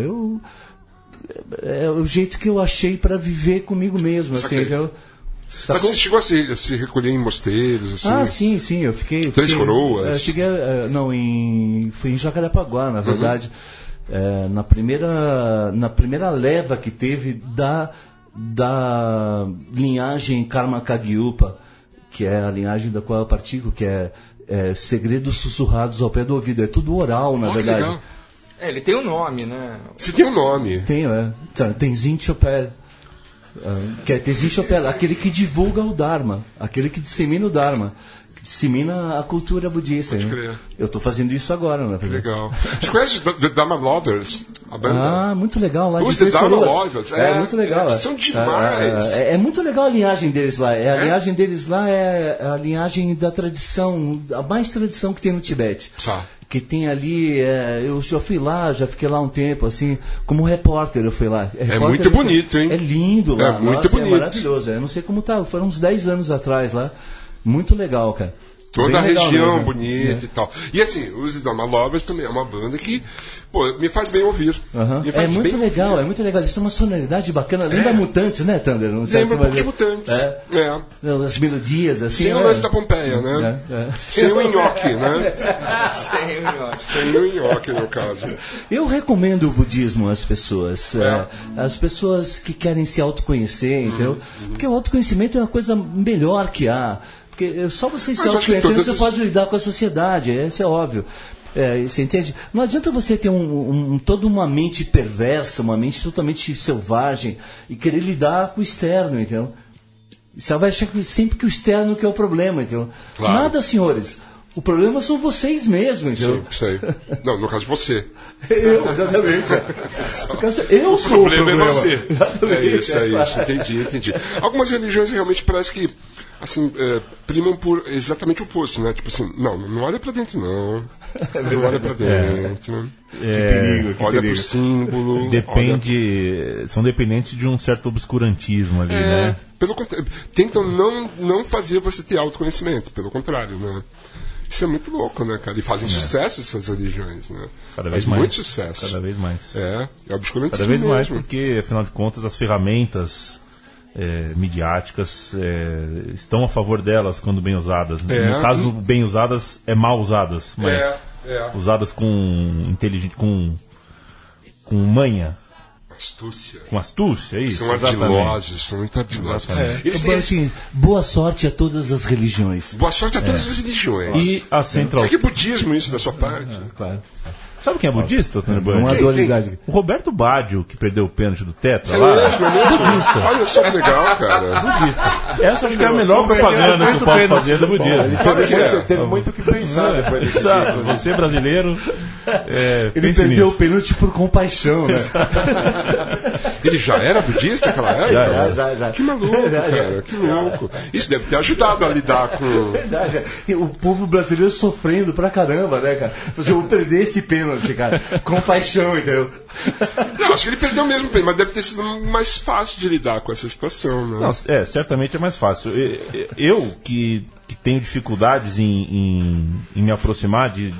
é o jeito que eu achei para viver comigo mesmo, assim. Mas você chegou a se recolher em mosteiros, assim? Sim, eu fiquei... Três Coroas? Eu cheguei, fui em Jacarepaguá, na verdade. Na primeira leva que teve da linhagem Karma Kagyupa, que é a linhagem da qual eu partigo, que é segredos sussurrados ao pé do ouvido. É tudo oral, na verdade. Legal. Ele tem um nome, né? Você tem um nome? Tenho, Tenzin Chopel. Que é Tenzin Chopel, aquele que divulga o Dharma, aquele que dissemina o Dharma, que dissemina a cultura budista. Pode crer. Eu estou fazendo isso agora, na verdade. Legal. Você conhece The Dharma Lovers? A banda? Muito legal. Lá Os de The Dharma Coroas. Lovers. Muito legal. São demais. É muito legal a linhagem deles lá. A linhagem deles lá é a linhagem da tradição, a mais tradição que tem no Tibete. Que tem ali, eu já fui lá, já fiquei lá um tempo, assim, como repórter eu fui lá. Muito bonito, hein? É lindo lá. Muito bonito. É maravilhoso. Eu não sei como tá, foram uns 10 anos atrás lá. Muito legal, cara. Toda a região bonita e tal. E assim, os Dharma Lovers também é uma banda que, me faz bem ouvir. É muito legal, é muito legal. Eles têm uma sonoridade bacana. Lembra Mutantes, né, Thunder? Lembra um pouco de Mutantes. As melodias, assim. Sem o lance da Pompeia, né? Sem o nhoque, né? Sem o nhoque, no caso. Eu recomendo o budismo às pessoas. As pessoas que querem se autoconhecer, entendeu? Porque o autoconhecimento é uma coisa melhor que há. Porque só você se autoconhecendo, você pode lidar com a sociedade, isso é óbvio. Você entende? Não adianta você ter toda uma mente perversa, uma mente totalmente selvagem e querer lidar com o externo, entendeu? Você vai achar sempre que o externo que é o problema, entendeu? Claro. Nada, senhores. O problema são vocês mesmos, entendeu? Sei. Não, no caso de você. Exatamente. Eu sou o problema. É você. Exatamente. É isso. Entendi. Algumas religiões realmente parece que assim, primam por exatamente o oposto, né? Tipo assim, não olha pra dentro, não. Não olha pra dentro. Que perigo. Olha pro símbolo. São dependentes de um certo obscurantismo ali, né? Pelo contrário, tentam não fazer você ter autoconhecimento, pelo contrário, né? Isso é muito louco, né, cara? E fazem sucesso essas religiões, né? Cada vez mais. Muito sucesso. Cada vez mais. É obscurantismo cada vez mesmo. mais, porque, afinal de contas, as ferramentas midiáticas estão a favor delas quando bem usadas. No caso, bem usadas é mal usadas, mas usadas com manha. Astúcia. Com astúcia, é isso? São ardilosos, são muito ardilosos. Assim, boa sorte a todas as religiões. Boa sorte a todas as religiões. E a central... É que budismo isso da sua parte? Claro. Sabe quem é budista, Tony Band? Uma dualidade. O Roberto Baggio, que perdeu o pênalti do Tetra lá. Budista. Olha só que legal, cara. Budista. Essa acho que é a melhor propaganda que eu posso fazer do budismo. Ele teve muito o que pensar depois desse Exato. Você brasileiro. Ele perdeu o pênalti por compaixão, né? Ele já era budista naquela época? Já. Que maluco, cara. Que louco. Isso deve ter ajudado a lidar com... Verdade. O povo brasileiro sofrendo pra caramba, né, cara? Você vai perder esse pênalti, cara. Compaixão, entendeu? Não, acho que ele perdeu mesmo, mas deve ter sido mais fácil de lidar com essa situação, né? Não, certamente é mais fácil. Eu que tenho dificuldades em me aproximar de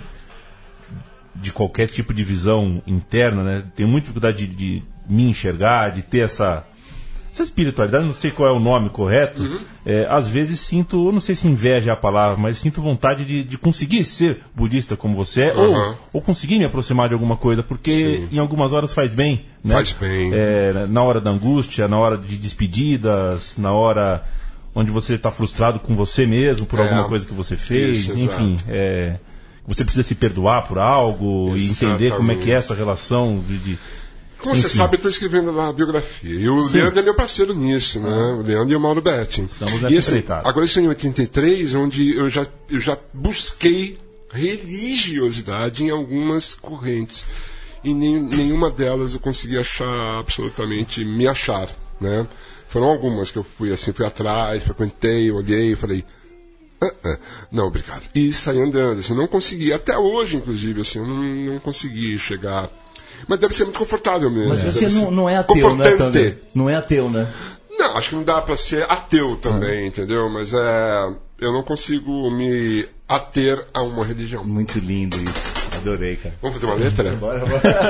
qualquer tipo de visão interna, né? Tenho muita dificuldade de me enxergar, de ter essa espiritualidade, não sei qual é o nome correto. Às vezes sinto, eu não sei se inveja é a palavra, mas sinto vontade de conseguir ser budista como você é, ou conseguir me aproximar de alguma coisa, porque em algumas horas faz bem, né? Faz bem. Na hora da angústia, na hora de despedidas, na hora onde você está frustrado com você mesmo por alguma coisa que você fez, isso, enfim, você precisa se perdoar por algo e entender como é que é essa relação Como você sabe, eu estou escrevendo na biografia. E o Leandro é meu parceiro nisso, né? O Leandro e o Mauro Betti. Estamos nessa empreitada. Agora isso é em 83, onde eu já busquei religiosidade em algumas correntes. E nenhuma delas eu consegui absolutamente me achar, né? Foram algumas que eu fui atrás, frequentei, olhei e falei... Não, obrigado. E saí andando, assim, não consegui. Até hoje, inclusive, assim, eu não consegui chegar... Mas deve ser muito confortável mesmo. Mas você não é ateu, né, também? Não é ateu, né? Não, acho que não dá pra ser ateu também, entendeu? Mas eu não consigo me ater a uma religião. Muito lindo isso. Adorei, cara. Vamos fazer uma letra? Bora.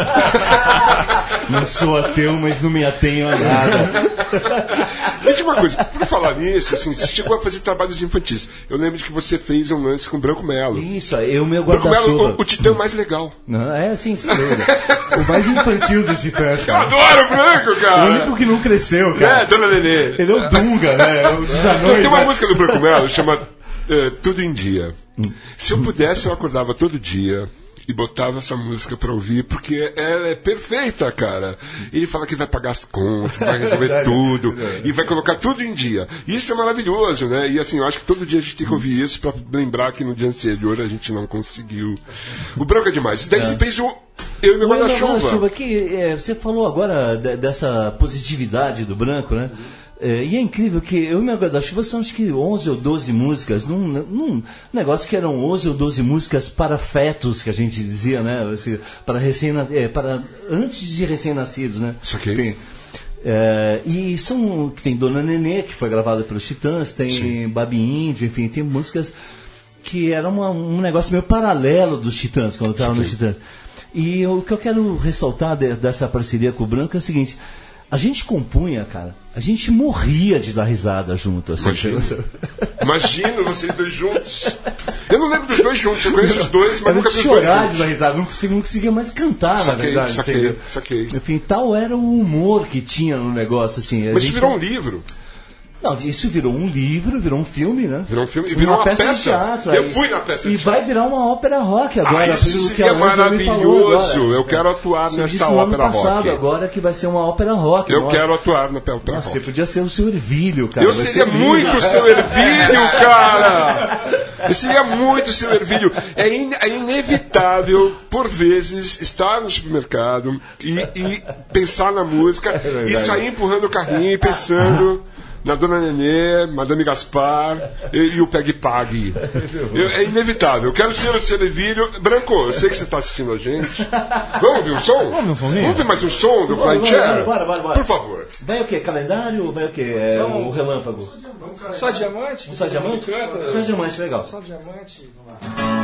Não sou ateu, mas não me atenho a nada. Deixa uma coisa, por falar nisso, assim, você chegou a fazer trabalhos infantis. Eu lembro de que você fez um lance com o Branco Melo. Isso, eu meu Branco guarda-chuva. Melo, o Titã mais legal. Não, sim, sem dúvida. O mais infantil dos Titãs, cara. Eu adoro o Branco, cara. O único que não cresceu, cara. Dona Nenê. Ele é o Dunga, né? O Desanões, Tem uma né? música do Branco Melo, chama Tudo em Dia. Se eu pudesse, eu acordava todo dia e botava essa música pra ouvir, porque ela é perfeita, cara. Ele fala que vai pagar as contas, vai resolver tudo, e vai colocar tudo em dia. Isso é maravilhoso, né? E assim, eu acho que todo dia a gente tem que ouvir isso pra lembrar que no dia anterior a gente não conseguiu. O Branco é demais. E daí você fez Eu e Meu Guarda-Chuva. Você falou agora dessa positividade do Branco, né? E é incrível que Eu e Meu Guarda-Chuva são acho que 11 ou 12 músicas, num negócio que eram 11 ou 12 músicas para fetos, que a gente dizia, né? Assim, para antes de recém-nascidos, né? Isso aqui. E tem Dona Nenê, que foi gravada pelos Titãs, tem Babi Índio, enfim, tem músicas que era um negócio meio paralelo dos Titãs, quando estavam nos Titãs. E o que eu quero ressaltar dessa parceria com o Branco é o seguinte: a gente compunha, cara, a gente morria de dar risada junto. Assim, Imagino vocês dois juntos. Eu não lembro dos dois juntos, eu conheço os dois, mas nunca vi os dois chorar juntos. de dar risada, não conseguia mais cantar, na verdade. Saquei. Enfim, tal era o humor que tinha no negócio, assim. Mas isso virou um livro. Não, isso virou um livro, virou um filme, né? Virou um filme e virou uma peça de teatro. Eu fui na peça de teatro. E vai virar uma ópera rock agora. Isso seria maravilhoso. Eu quero atuar nesta ópera rock. Agora que vai ser uma ópera rock. Eu quero atuar na ópera rock. Você podia ser o seu Ervilho, cara. Eu seria muito o seu Ervilho, cara. Eu seria muito o seu Ervilho. É inevitável, por vezes, estar no supermercado e pensar na música e sair empurrando o carrinho e pensando na Dona Nenê, Madame Gaspar e o Pegue Pague. É inevitável. Eu quero ser o seu Ervilho. Branco, eu sei que você está assistindo a gente. Vamos ouvir um som? Vamos ouvir mais um som do Flying Chair? Bora. Por favor. Vai o quê? Calendário ou vai o quê? O relâmpago? Só diamante? Só diamante? Só diamante, legal. Só diamante, vamos lá.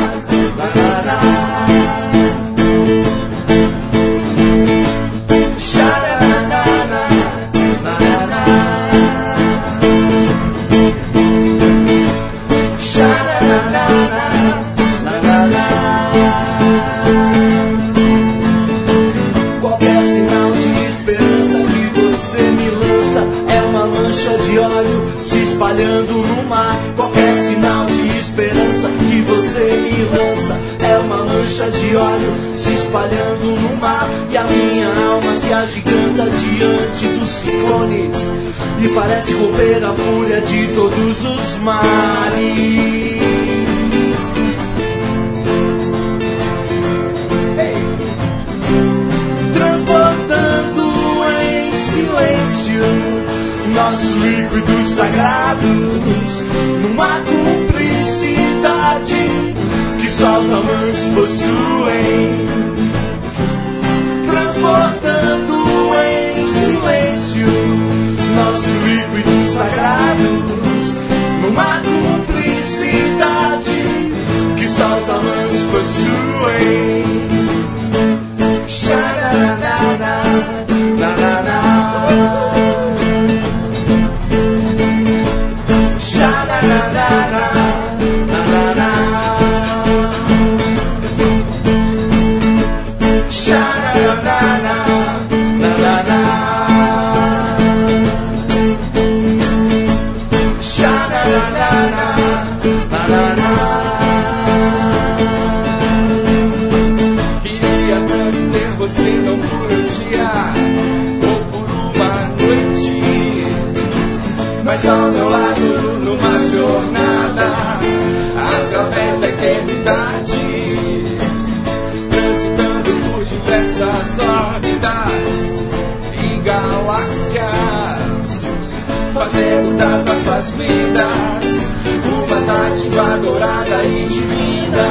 Shine óleo se espalhando no mar. Qualquer sinal de esperança que você me lança é uma mancha de óleo se espalhando no mar. E a minha alma se agiganta diante dos ciclones e parece romper a fúria de todos os mares. Transportando em silêncio nossos líquidos sagrados numa cumplicidade que só os amantes possuem. Transportando em silêncio nossos líquidos sagrados numa cumplicidade que só os amantes possuem. Mas ao meu lado, numa jornada através da eternidade, transitando por diversas órbitas e galáxias, fazendo das nossas vidas uma dádiva dourada e divina,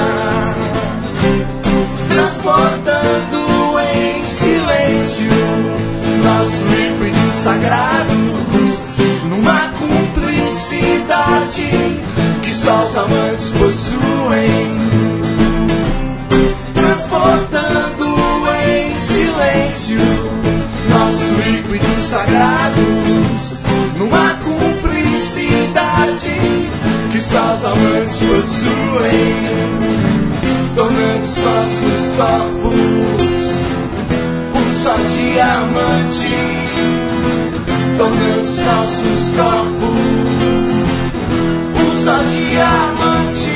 transportando em silêncio nossos líquidos sagrados numa cumplicidade que só os amantes possuem. Transportando em silêncio nossos líquidos sagrados numa cumplicidade que só os amantes possuem. Tornando os nossos corpos um só diamante, tornando os nossos corpos um só diamante.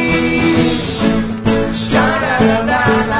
Xararana,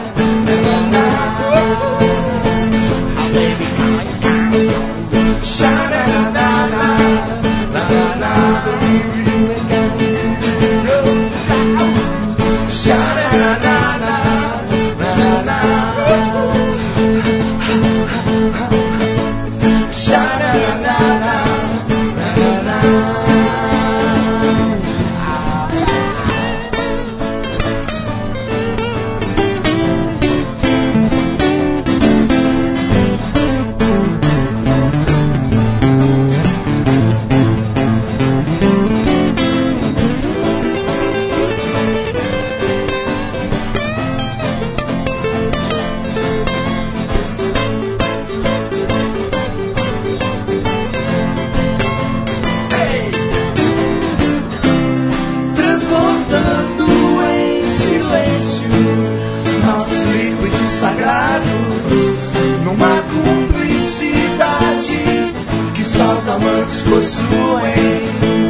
possuem,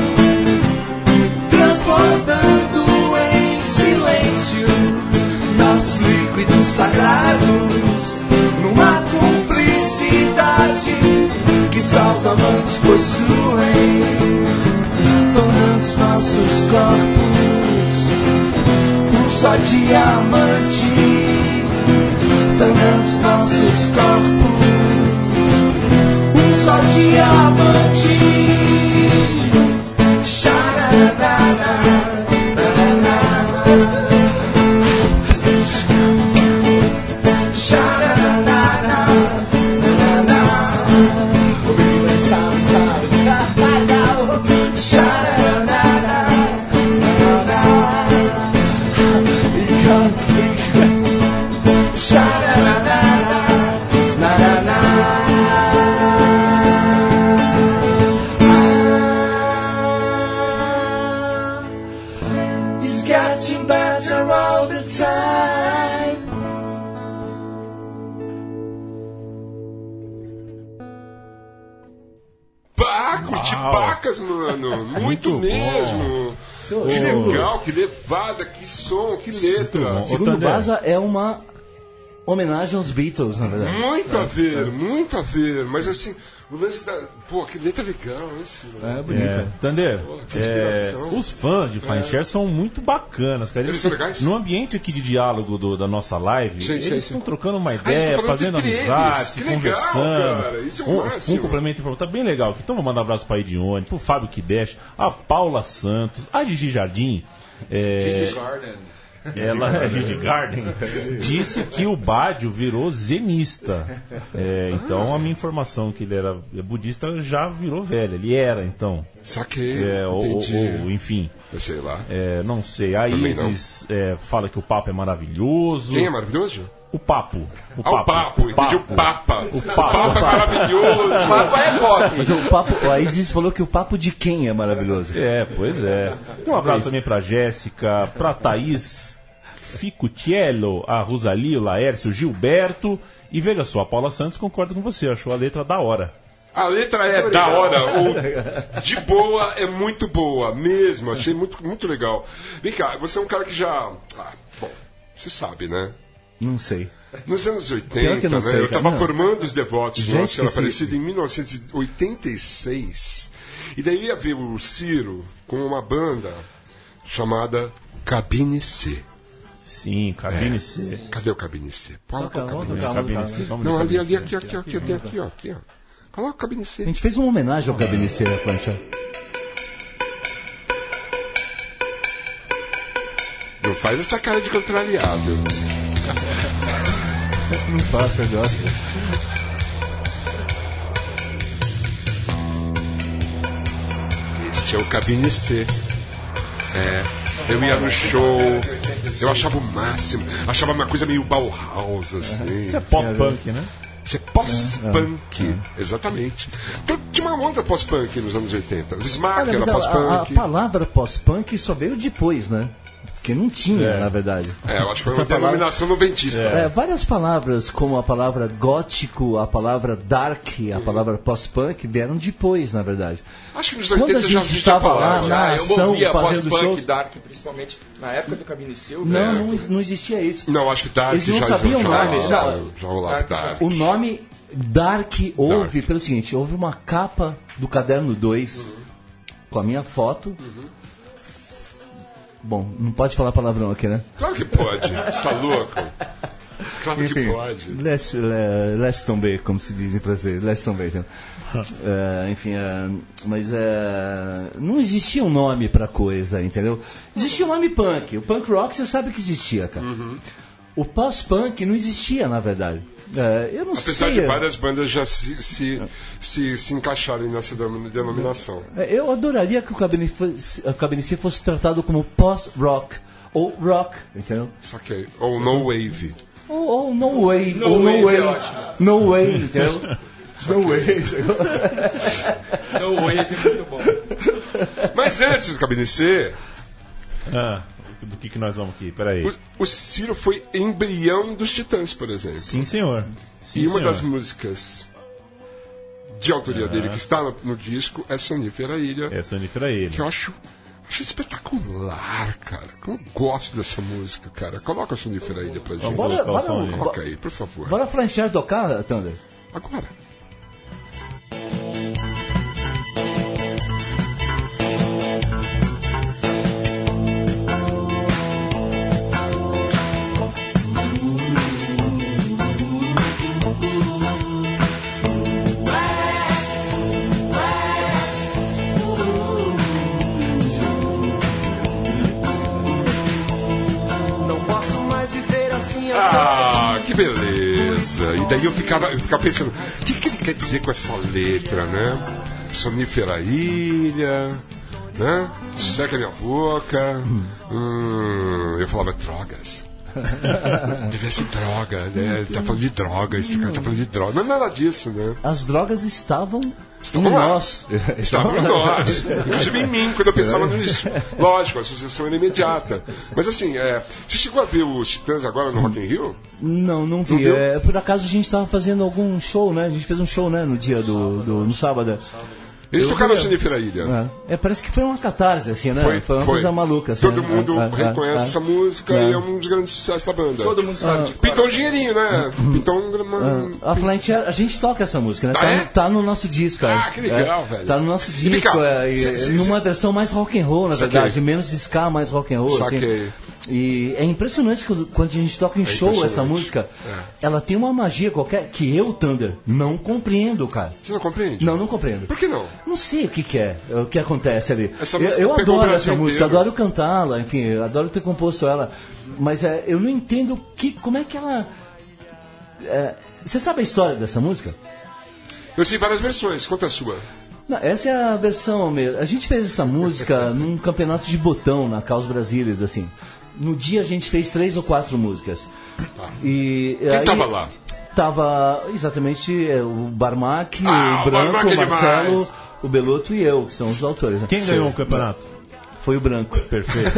transportando em silêncio nossos líquidos sagrados numa cumplicidade que só os amantes possuem, tornando os nossos corpos um só diamante, tornando os nossos corpos só diamante. Xararana, xararana, xararana, curti pacas, mano. Muito mesmo. Que legal, que levada, que som, que letra. Segundo Baza, é uma homenagem aos Beatles, na verdade. Muito a ver. Mas assim, o lance da... Pô, que letra legal, isso. Bonito. Tander, os fãs de Fine Share são muito bacanas, cara. Eles são legais? No ambiente aqui de diálogo da nossa live, eles estão trocando uma ideia, fazendo amizade, se conversando. Cara. Isso é o máximo. Um complemento informal. Tá bem legal aqui. Então vou mandar um abraço pra Edione, pro Fábio Kidesh, a Paula Santos, a Gigi Jardim. Gigi Garden. Ela, Gigi Garden, disse que o Bádio virou zenista. Então a minha informação que ele era budista já virou velha. Ele era, então. Saquei. Enfim. Eu sei lá. Não sei. A Isis fala que o papo é maravilhoso. Quem é maravilhoso? O papo. Entendi o Papa. O Papa é maravilhoso. O Papa é rock. Mas o papo, a Isis falou que o papo de quem é maravilhoso. Pois é. Um abraço também pra Jéssica, pra Thaís Ficutiello, a Rosalie, o Laércio, o Gilberto. E veja só, a Paula Santos concorda com você, achou a letra da hora. A letra é da hora, ou de boa, é muito boa mesmo, achei muito, muito legal. Vem cá, você é um cara que já... bom, você sabe, né? Não sei. Nos anos 80, não sei, eu estava formando os Devotos de Nossa Senhora Aparecida em 1986. E daí ia ver o Ciro com uma banda chamada Cabine C. Sim, Cabine C. Cadê o Cabine C? Cabine C. Não, ali, aqui, ó. Coloca o Cabine C. A gente fez uma homenagem ao Cabine C, né, Plancha? Não faz essa cara de contrariado. Não faço, eu gosto. Este é o Cabine C. Eu ia no show, eu achava o máximo, achava uma coisa meio Bauhaus, assim. Isso é pós-punk, né? Isso é pós-punk, exatamente. Então, tinha uma onda pós-punk nos anos 80. O Smack era pós-punk. A palavra pós-punk só veio depois, né? Que não tinha, na verdade. Eu acho que foi uma denominação noventista. Várias palavras, como a palavra gótico, a palavra dark, a palavra pós-punk, vieram depois, na verdade. Acho que nos 80 já estava lá na eu ação, ouvia fazendo pós-punk shows. dark, principalmente na época do Cabine C. Não existia isso. Não, acho que dark eles não sabiam o nome. Já rolava dark. O nome dark houve pelo seguinte, houve uma capa do Caderno 2 com a minha foto. Bom, não pode falar palavrão aqui, né? Claro que pode. Você tá louco? Claro Enfim, que pode. Let's tomber, como se diz em francês. Let's tomber. Então. Mas não existia um nome pra coisa, entendeu? Existia o nome punk. O punk rock você sabe que existia, cara. O pós-punk não existia, na verdade. Eu não Apesar sei. de várias bandas já se encaixarem nessa denominação. Eu adoraria que o Cabine C fosse tratado como pós-rock ou rock, entendeu? Saquei. Ou no wave. Ou no way. No way, entendeu? No way. No way é muito bom. Mas antes do Cabine C... Do que nós vamos aqui? Peraí. O Ciro foi embrião dos Titãs, por exemplo. Sim, senhor. E uma das músicas de autoria dele que está no disco é Sonífera Ilha. É Sonífera Ilha. Que eu acho espetacular, cara. Eu gosto dessa música, cara. Coloca a Sonífera Ilha pra gente. Coloca aí, por favor. Bora flanchar tocar, Thunder? Agora. Que beleza! E daí eu ficava pensando, o que ele quer dizer com essa letra, né? Sonífera Ilha, né? Seca minha boca. Eu falava, drogas. Deve ser droga, né? Ele tá falando de droga, esse cara tá falando de droga. Não é nada disso, né? As drogas estavam em nós. Estavam em nós. Inclusive em mim, quando eu pensava nisso. Lógico, a associação era imediata. Mas assim, você chegou a ver os Titãs agora no Rock in Rio? Não vi. Por acaso a gente estava fazendo algum show, né? A gente fez um show, né? No dia no sábado. Eles tocaram Sonífera Ilha. Parece que foi uma catarse, assim, né? Foi uma coisa maluca. Assim, todo mundo reconhece essa música e é um dos grandes sucessos da banda. Todo mundo sabe. Pintou um dinheirinho, né? Pintou a gente toca essa música, né? Tá no nosso disco. Que legal, velho. Tá no nosso disco, numa versão mais rock and roll, na verdade. Menos ska, mais rock and roll. Saquei. E é impressionante quando a gente toca em show essa música. Ela tem uma magia qualquer que eu, Thunder, não compreendo, cara. Você não compreende? Não compreendo. Por que não? Não sei o que é, o que acontece ali. Eu adoro essa música, adoro cantá-la, enfim, adoro ter composto ela. Mas eu não entendo como é que ela... você sabe a história dessa música? Eu sei várias versões, conta a sua. Não, essa é a versão mesmo. A gente fez essa música num campeonato de botão na Caos Brasílias, assim. No dia a gente fez 3 ou 4 músicas. E quem tava lá? Tava exatamente o Barmac, o Branco, o Marcelo, o Beloto e eu, que são os autores. Né? Quem ganhou o campeonato? Foi o Branco. Perfeito.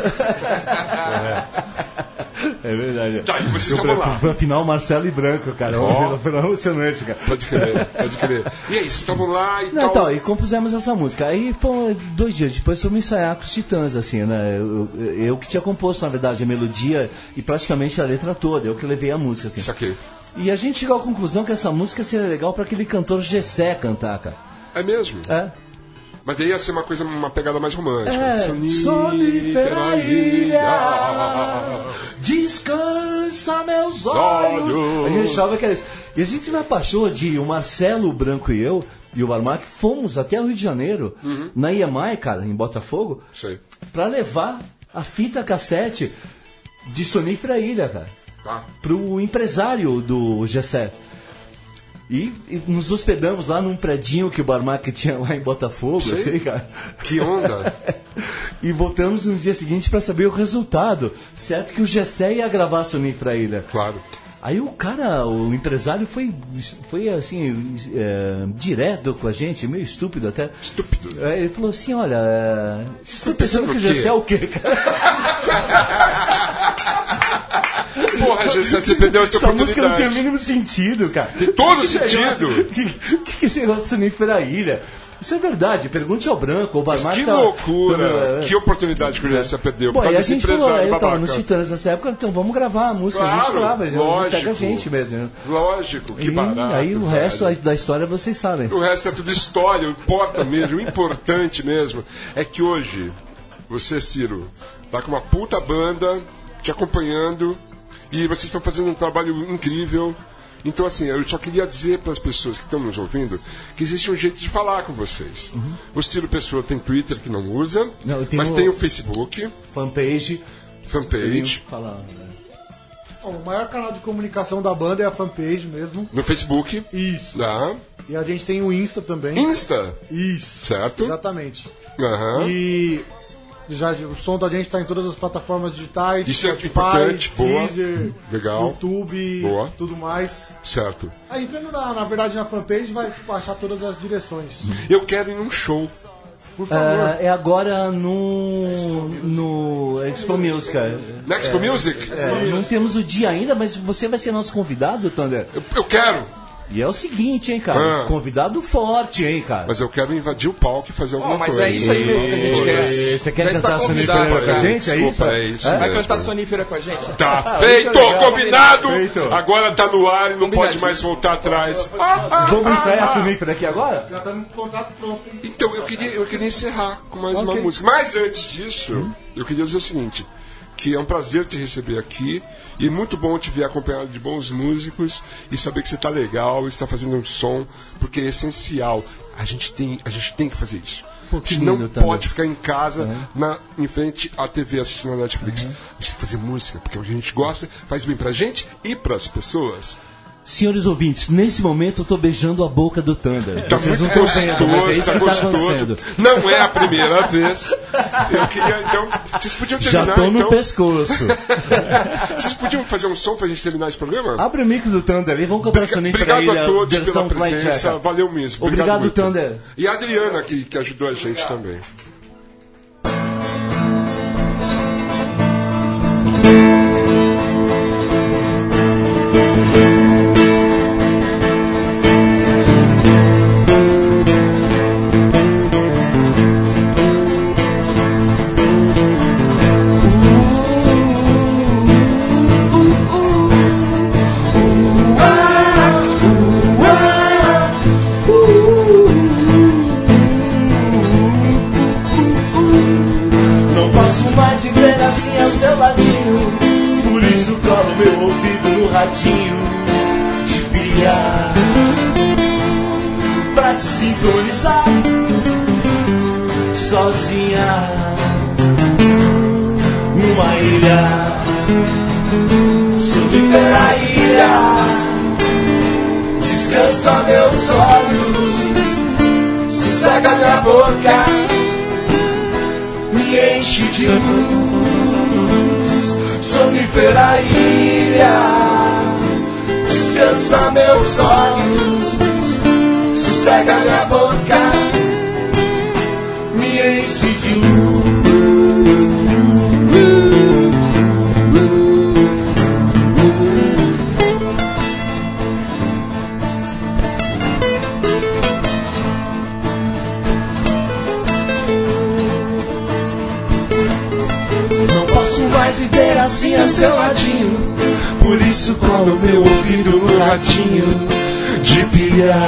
É verdade. Tá, e vocês estavam lá. Foi a final Marcelo e Branco, cara. Foi emocionante, cara. Pode crer. E aí, vocês estavam lá e tal? Então, e compusemos essa música. Aí foi 2 dias depois fomos ensaiar com os Titãs, assim, né? Eu que tinha composto, na verdade, a melodia e praticamente a letra toda. Eu que levei a música, assim. Isso aqui. E a gente chegou à conclusão que essa música seria legal para aquele cantor Gessé cantar, cara. É mesmo? É. Mas aí ia ser uma pegada mais romântica. Sonífera ilha, descansa meus olhos. A gente achava que era isso. E a gente vai pra show de o Marcelo, o Branco e eu, e o Barmac, fomos até o Rio de Janeiro, na IEMAI, cara, em Botafogo, pra levar a fita cassete de Sonífera Ilha, cara. Tá. Pro empresário do Gessé. E nos hospedamos lá num predinho que o Barmac tinha lá em Botafogo, assim, cara. Que onda! E voltamos no dia seguinte para saber o resultado. Certo que o Gessé ia gravar Sonífera Ilha. Claro. Aí o empresário foi assim, direto com a gente, meio estúpido até. Estúpido. Ele falou assim, olha, estou pensando que o Gessé é o quê, cara? Porra, Gessé, você perdeu essa oportunidade. Essa música não tem o mínimo sentido, cara. Tem todo sentido. O que é esse negócio de Sonífera Ilha? Isso é verdade, pergunte ao Branco, ao Barmac. Que loucura, que oportunidade que o Gessé perdeu. Bom, e a gente falou, eu tava nos Titãs nessa época, então vamos gravar a música, claro, a gente grava, lógico, pega a gente mesmo. Né? Lógico, que barato. Aí o resto da história vocês sabem. O resto é tudo história, importa mesmo, o importante mesmo é que hoje, você, Ciro, tá com uma puta banda te acompanhando e vocês estão fazendo um trabalho incrível. Então, assim, eu só queria dizer para as pessoas que estão nos ouvindo que existe um jeito de falar com vocês. O Ciro Pessoa tem Twitter que não usa, mas tem o Facebook. Fanpage. O maior canal de comunicação da banda é a fanpage mesmo. No Facebook. Isso. Tá. E a gente tem o Insta também. Insta? Isso. Certo. Exatamente. E o som da gente está em todas as plataformas digitais. Isso é importante, boa. Deezer, legal. YouTube, boa. Tudo mais. Certo. Aí entrando na verdade na fanpage vai achar todas as direções. Eu quero ir num show. Por favor. É agora no Expo Music. Na Expo Music? Não temos o dia ainda, mas você vai ser nosso convidado, Thunder? Eu quero. E é o seguinte, hein, cara? Convidado forte, hein, cara? Mas eu quero invadir o palco e fazer alguma coisa. Mas é isso aí mesmo que a gente quer. Você quer cantar Sonífera com a gente? Desculpa, é isso. Vai cantar Sonífera com a gente? Tá feito, combinado! Agora tá no ar e não pode mais voltar atrás. Vamos ensaiar a Sonífera aqui agora? Já estamos com o contrato pronto. Então, eu queria encerrar com mais uma música. Mas antes disso, eu queria dizer o seguinte, que é um prazer te receber aqui e muito bom te ver acompanhado de bons músicos e saber que você está legal, está fazendo um som, porque é essencial. A gente tem que fazer isso. A gente não pode ficar em casa em frente à TV assistindo a Netflix. A gente tem que fazer música, porque a gente gosta, faz bem pra gente e pras pessoas. Senhores ouvintes, nesse momento eu tô beijando a boca do Thunder. Tá muito gostoso, tá gostoso. Não é a primeira vez. Eu queria, então... Vocês podiam terminar, já tô no pescoço. Vocês podiam fazer um som pra gente terminar esse programa? Abre o mic do Thunder ali, vamos cantar Sonífera Ilha. Obrigado a todos pela presença, valeu mesmo. Obrigado Thunder. E a Adriana, que ajudou a gente também. ladinho de pilha pra te sintonizar sozinha numa ilha, sonífera ilha. Descansa meus olhos, sossega minha boca, me enche de luz, sonífera ilha. Descansa meus olhos, sossega minha boca, me enche de luz. Viver assim a seu ladinho, por isso colo meu ouvido no ratinho de pilha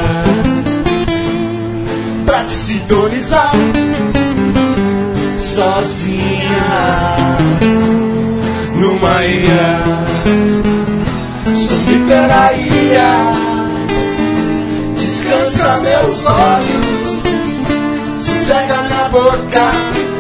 pra te sintonizar sozinha numa ilha, sonífera ilha. Descansa meus olhos, sossega minha boca,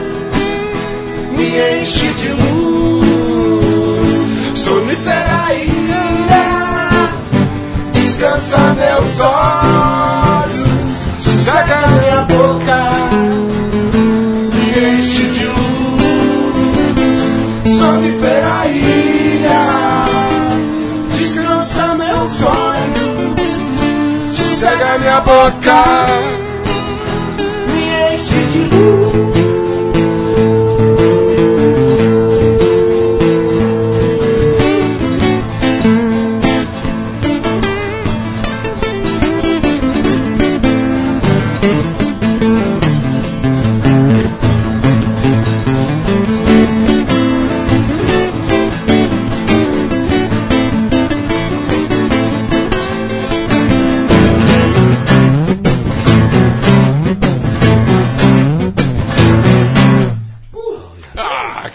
me enche de luz, sonífera ilha. Descansa meus olhos, sossega minha boca, me enche de luz, sonífera ilha. Descansa meus olhos, sossega minha boca, me enche de luz.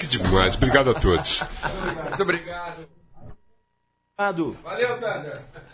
Obrigado a todos. Muito obrigado. Valeu, Thunder.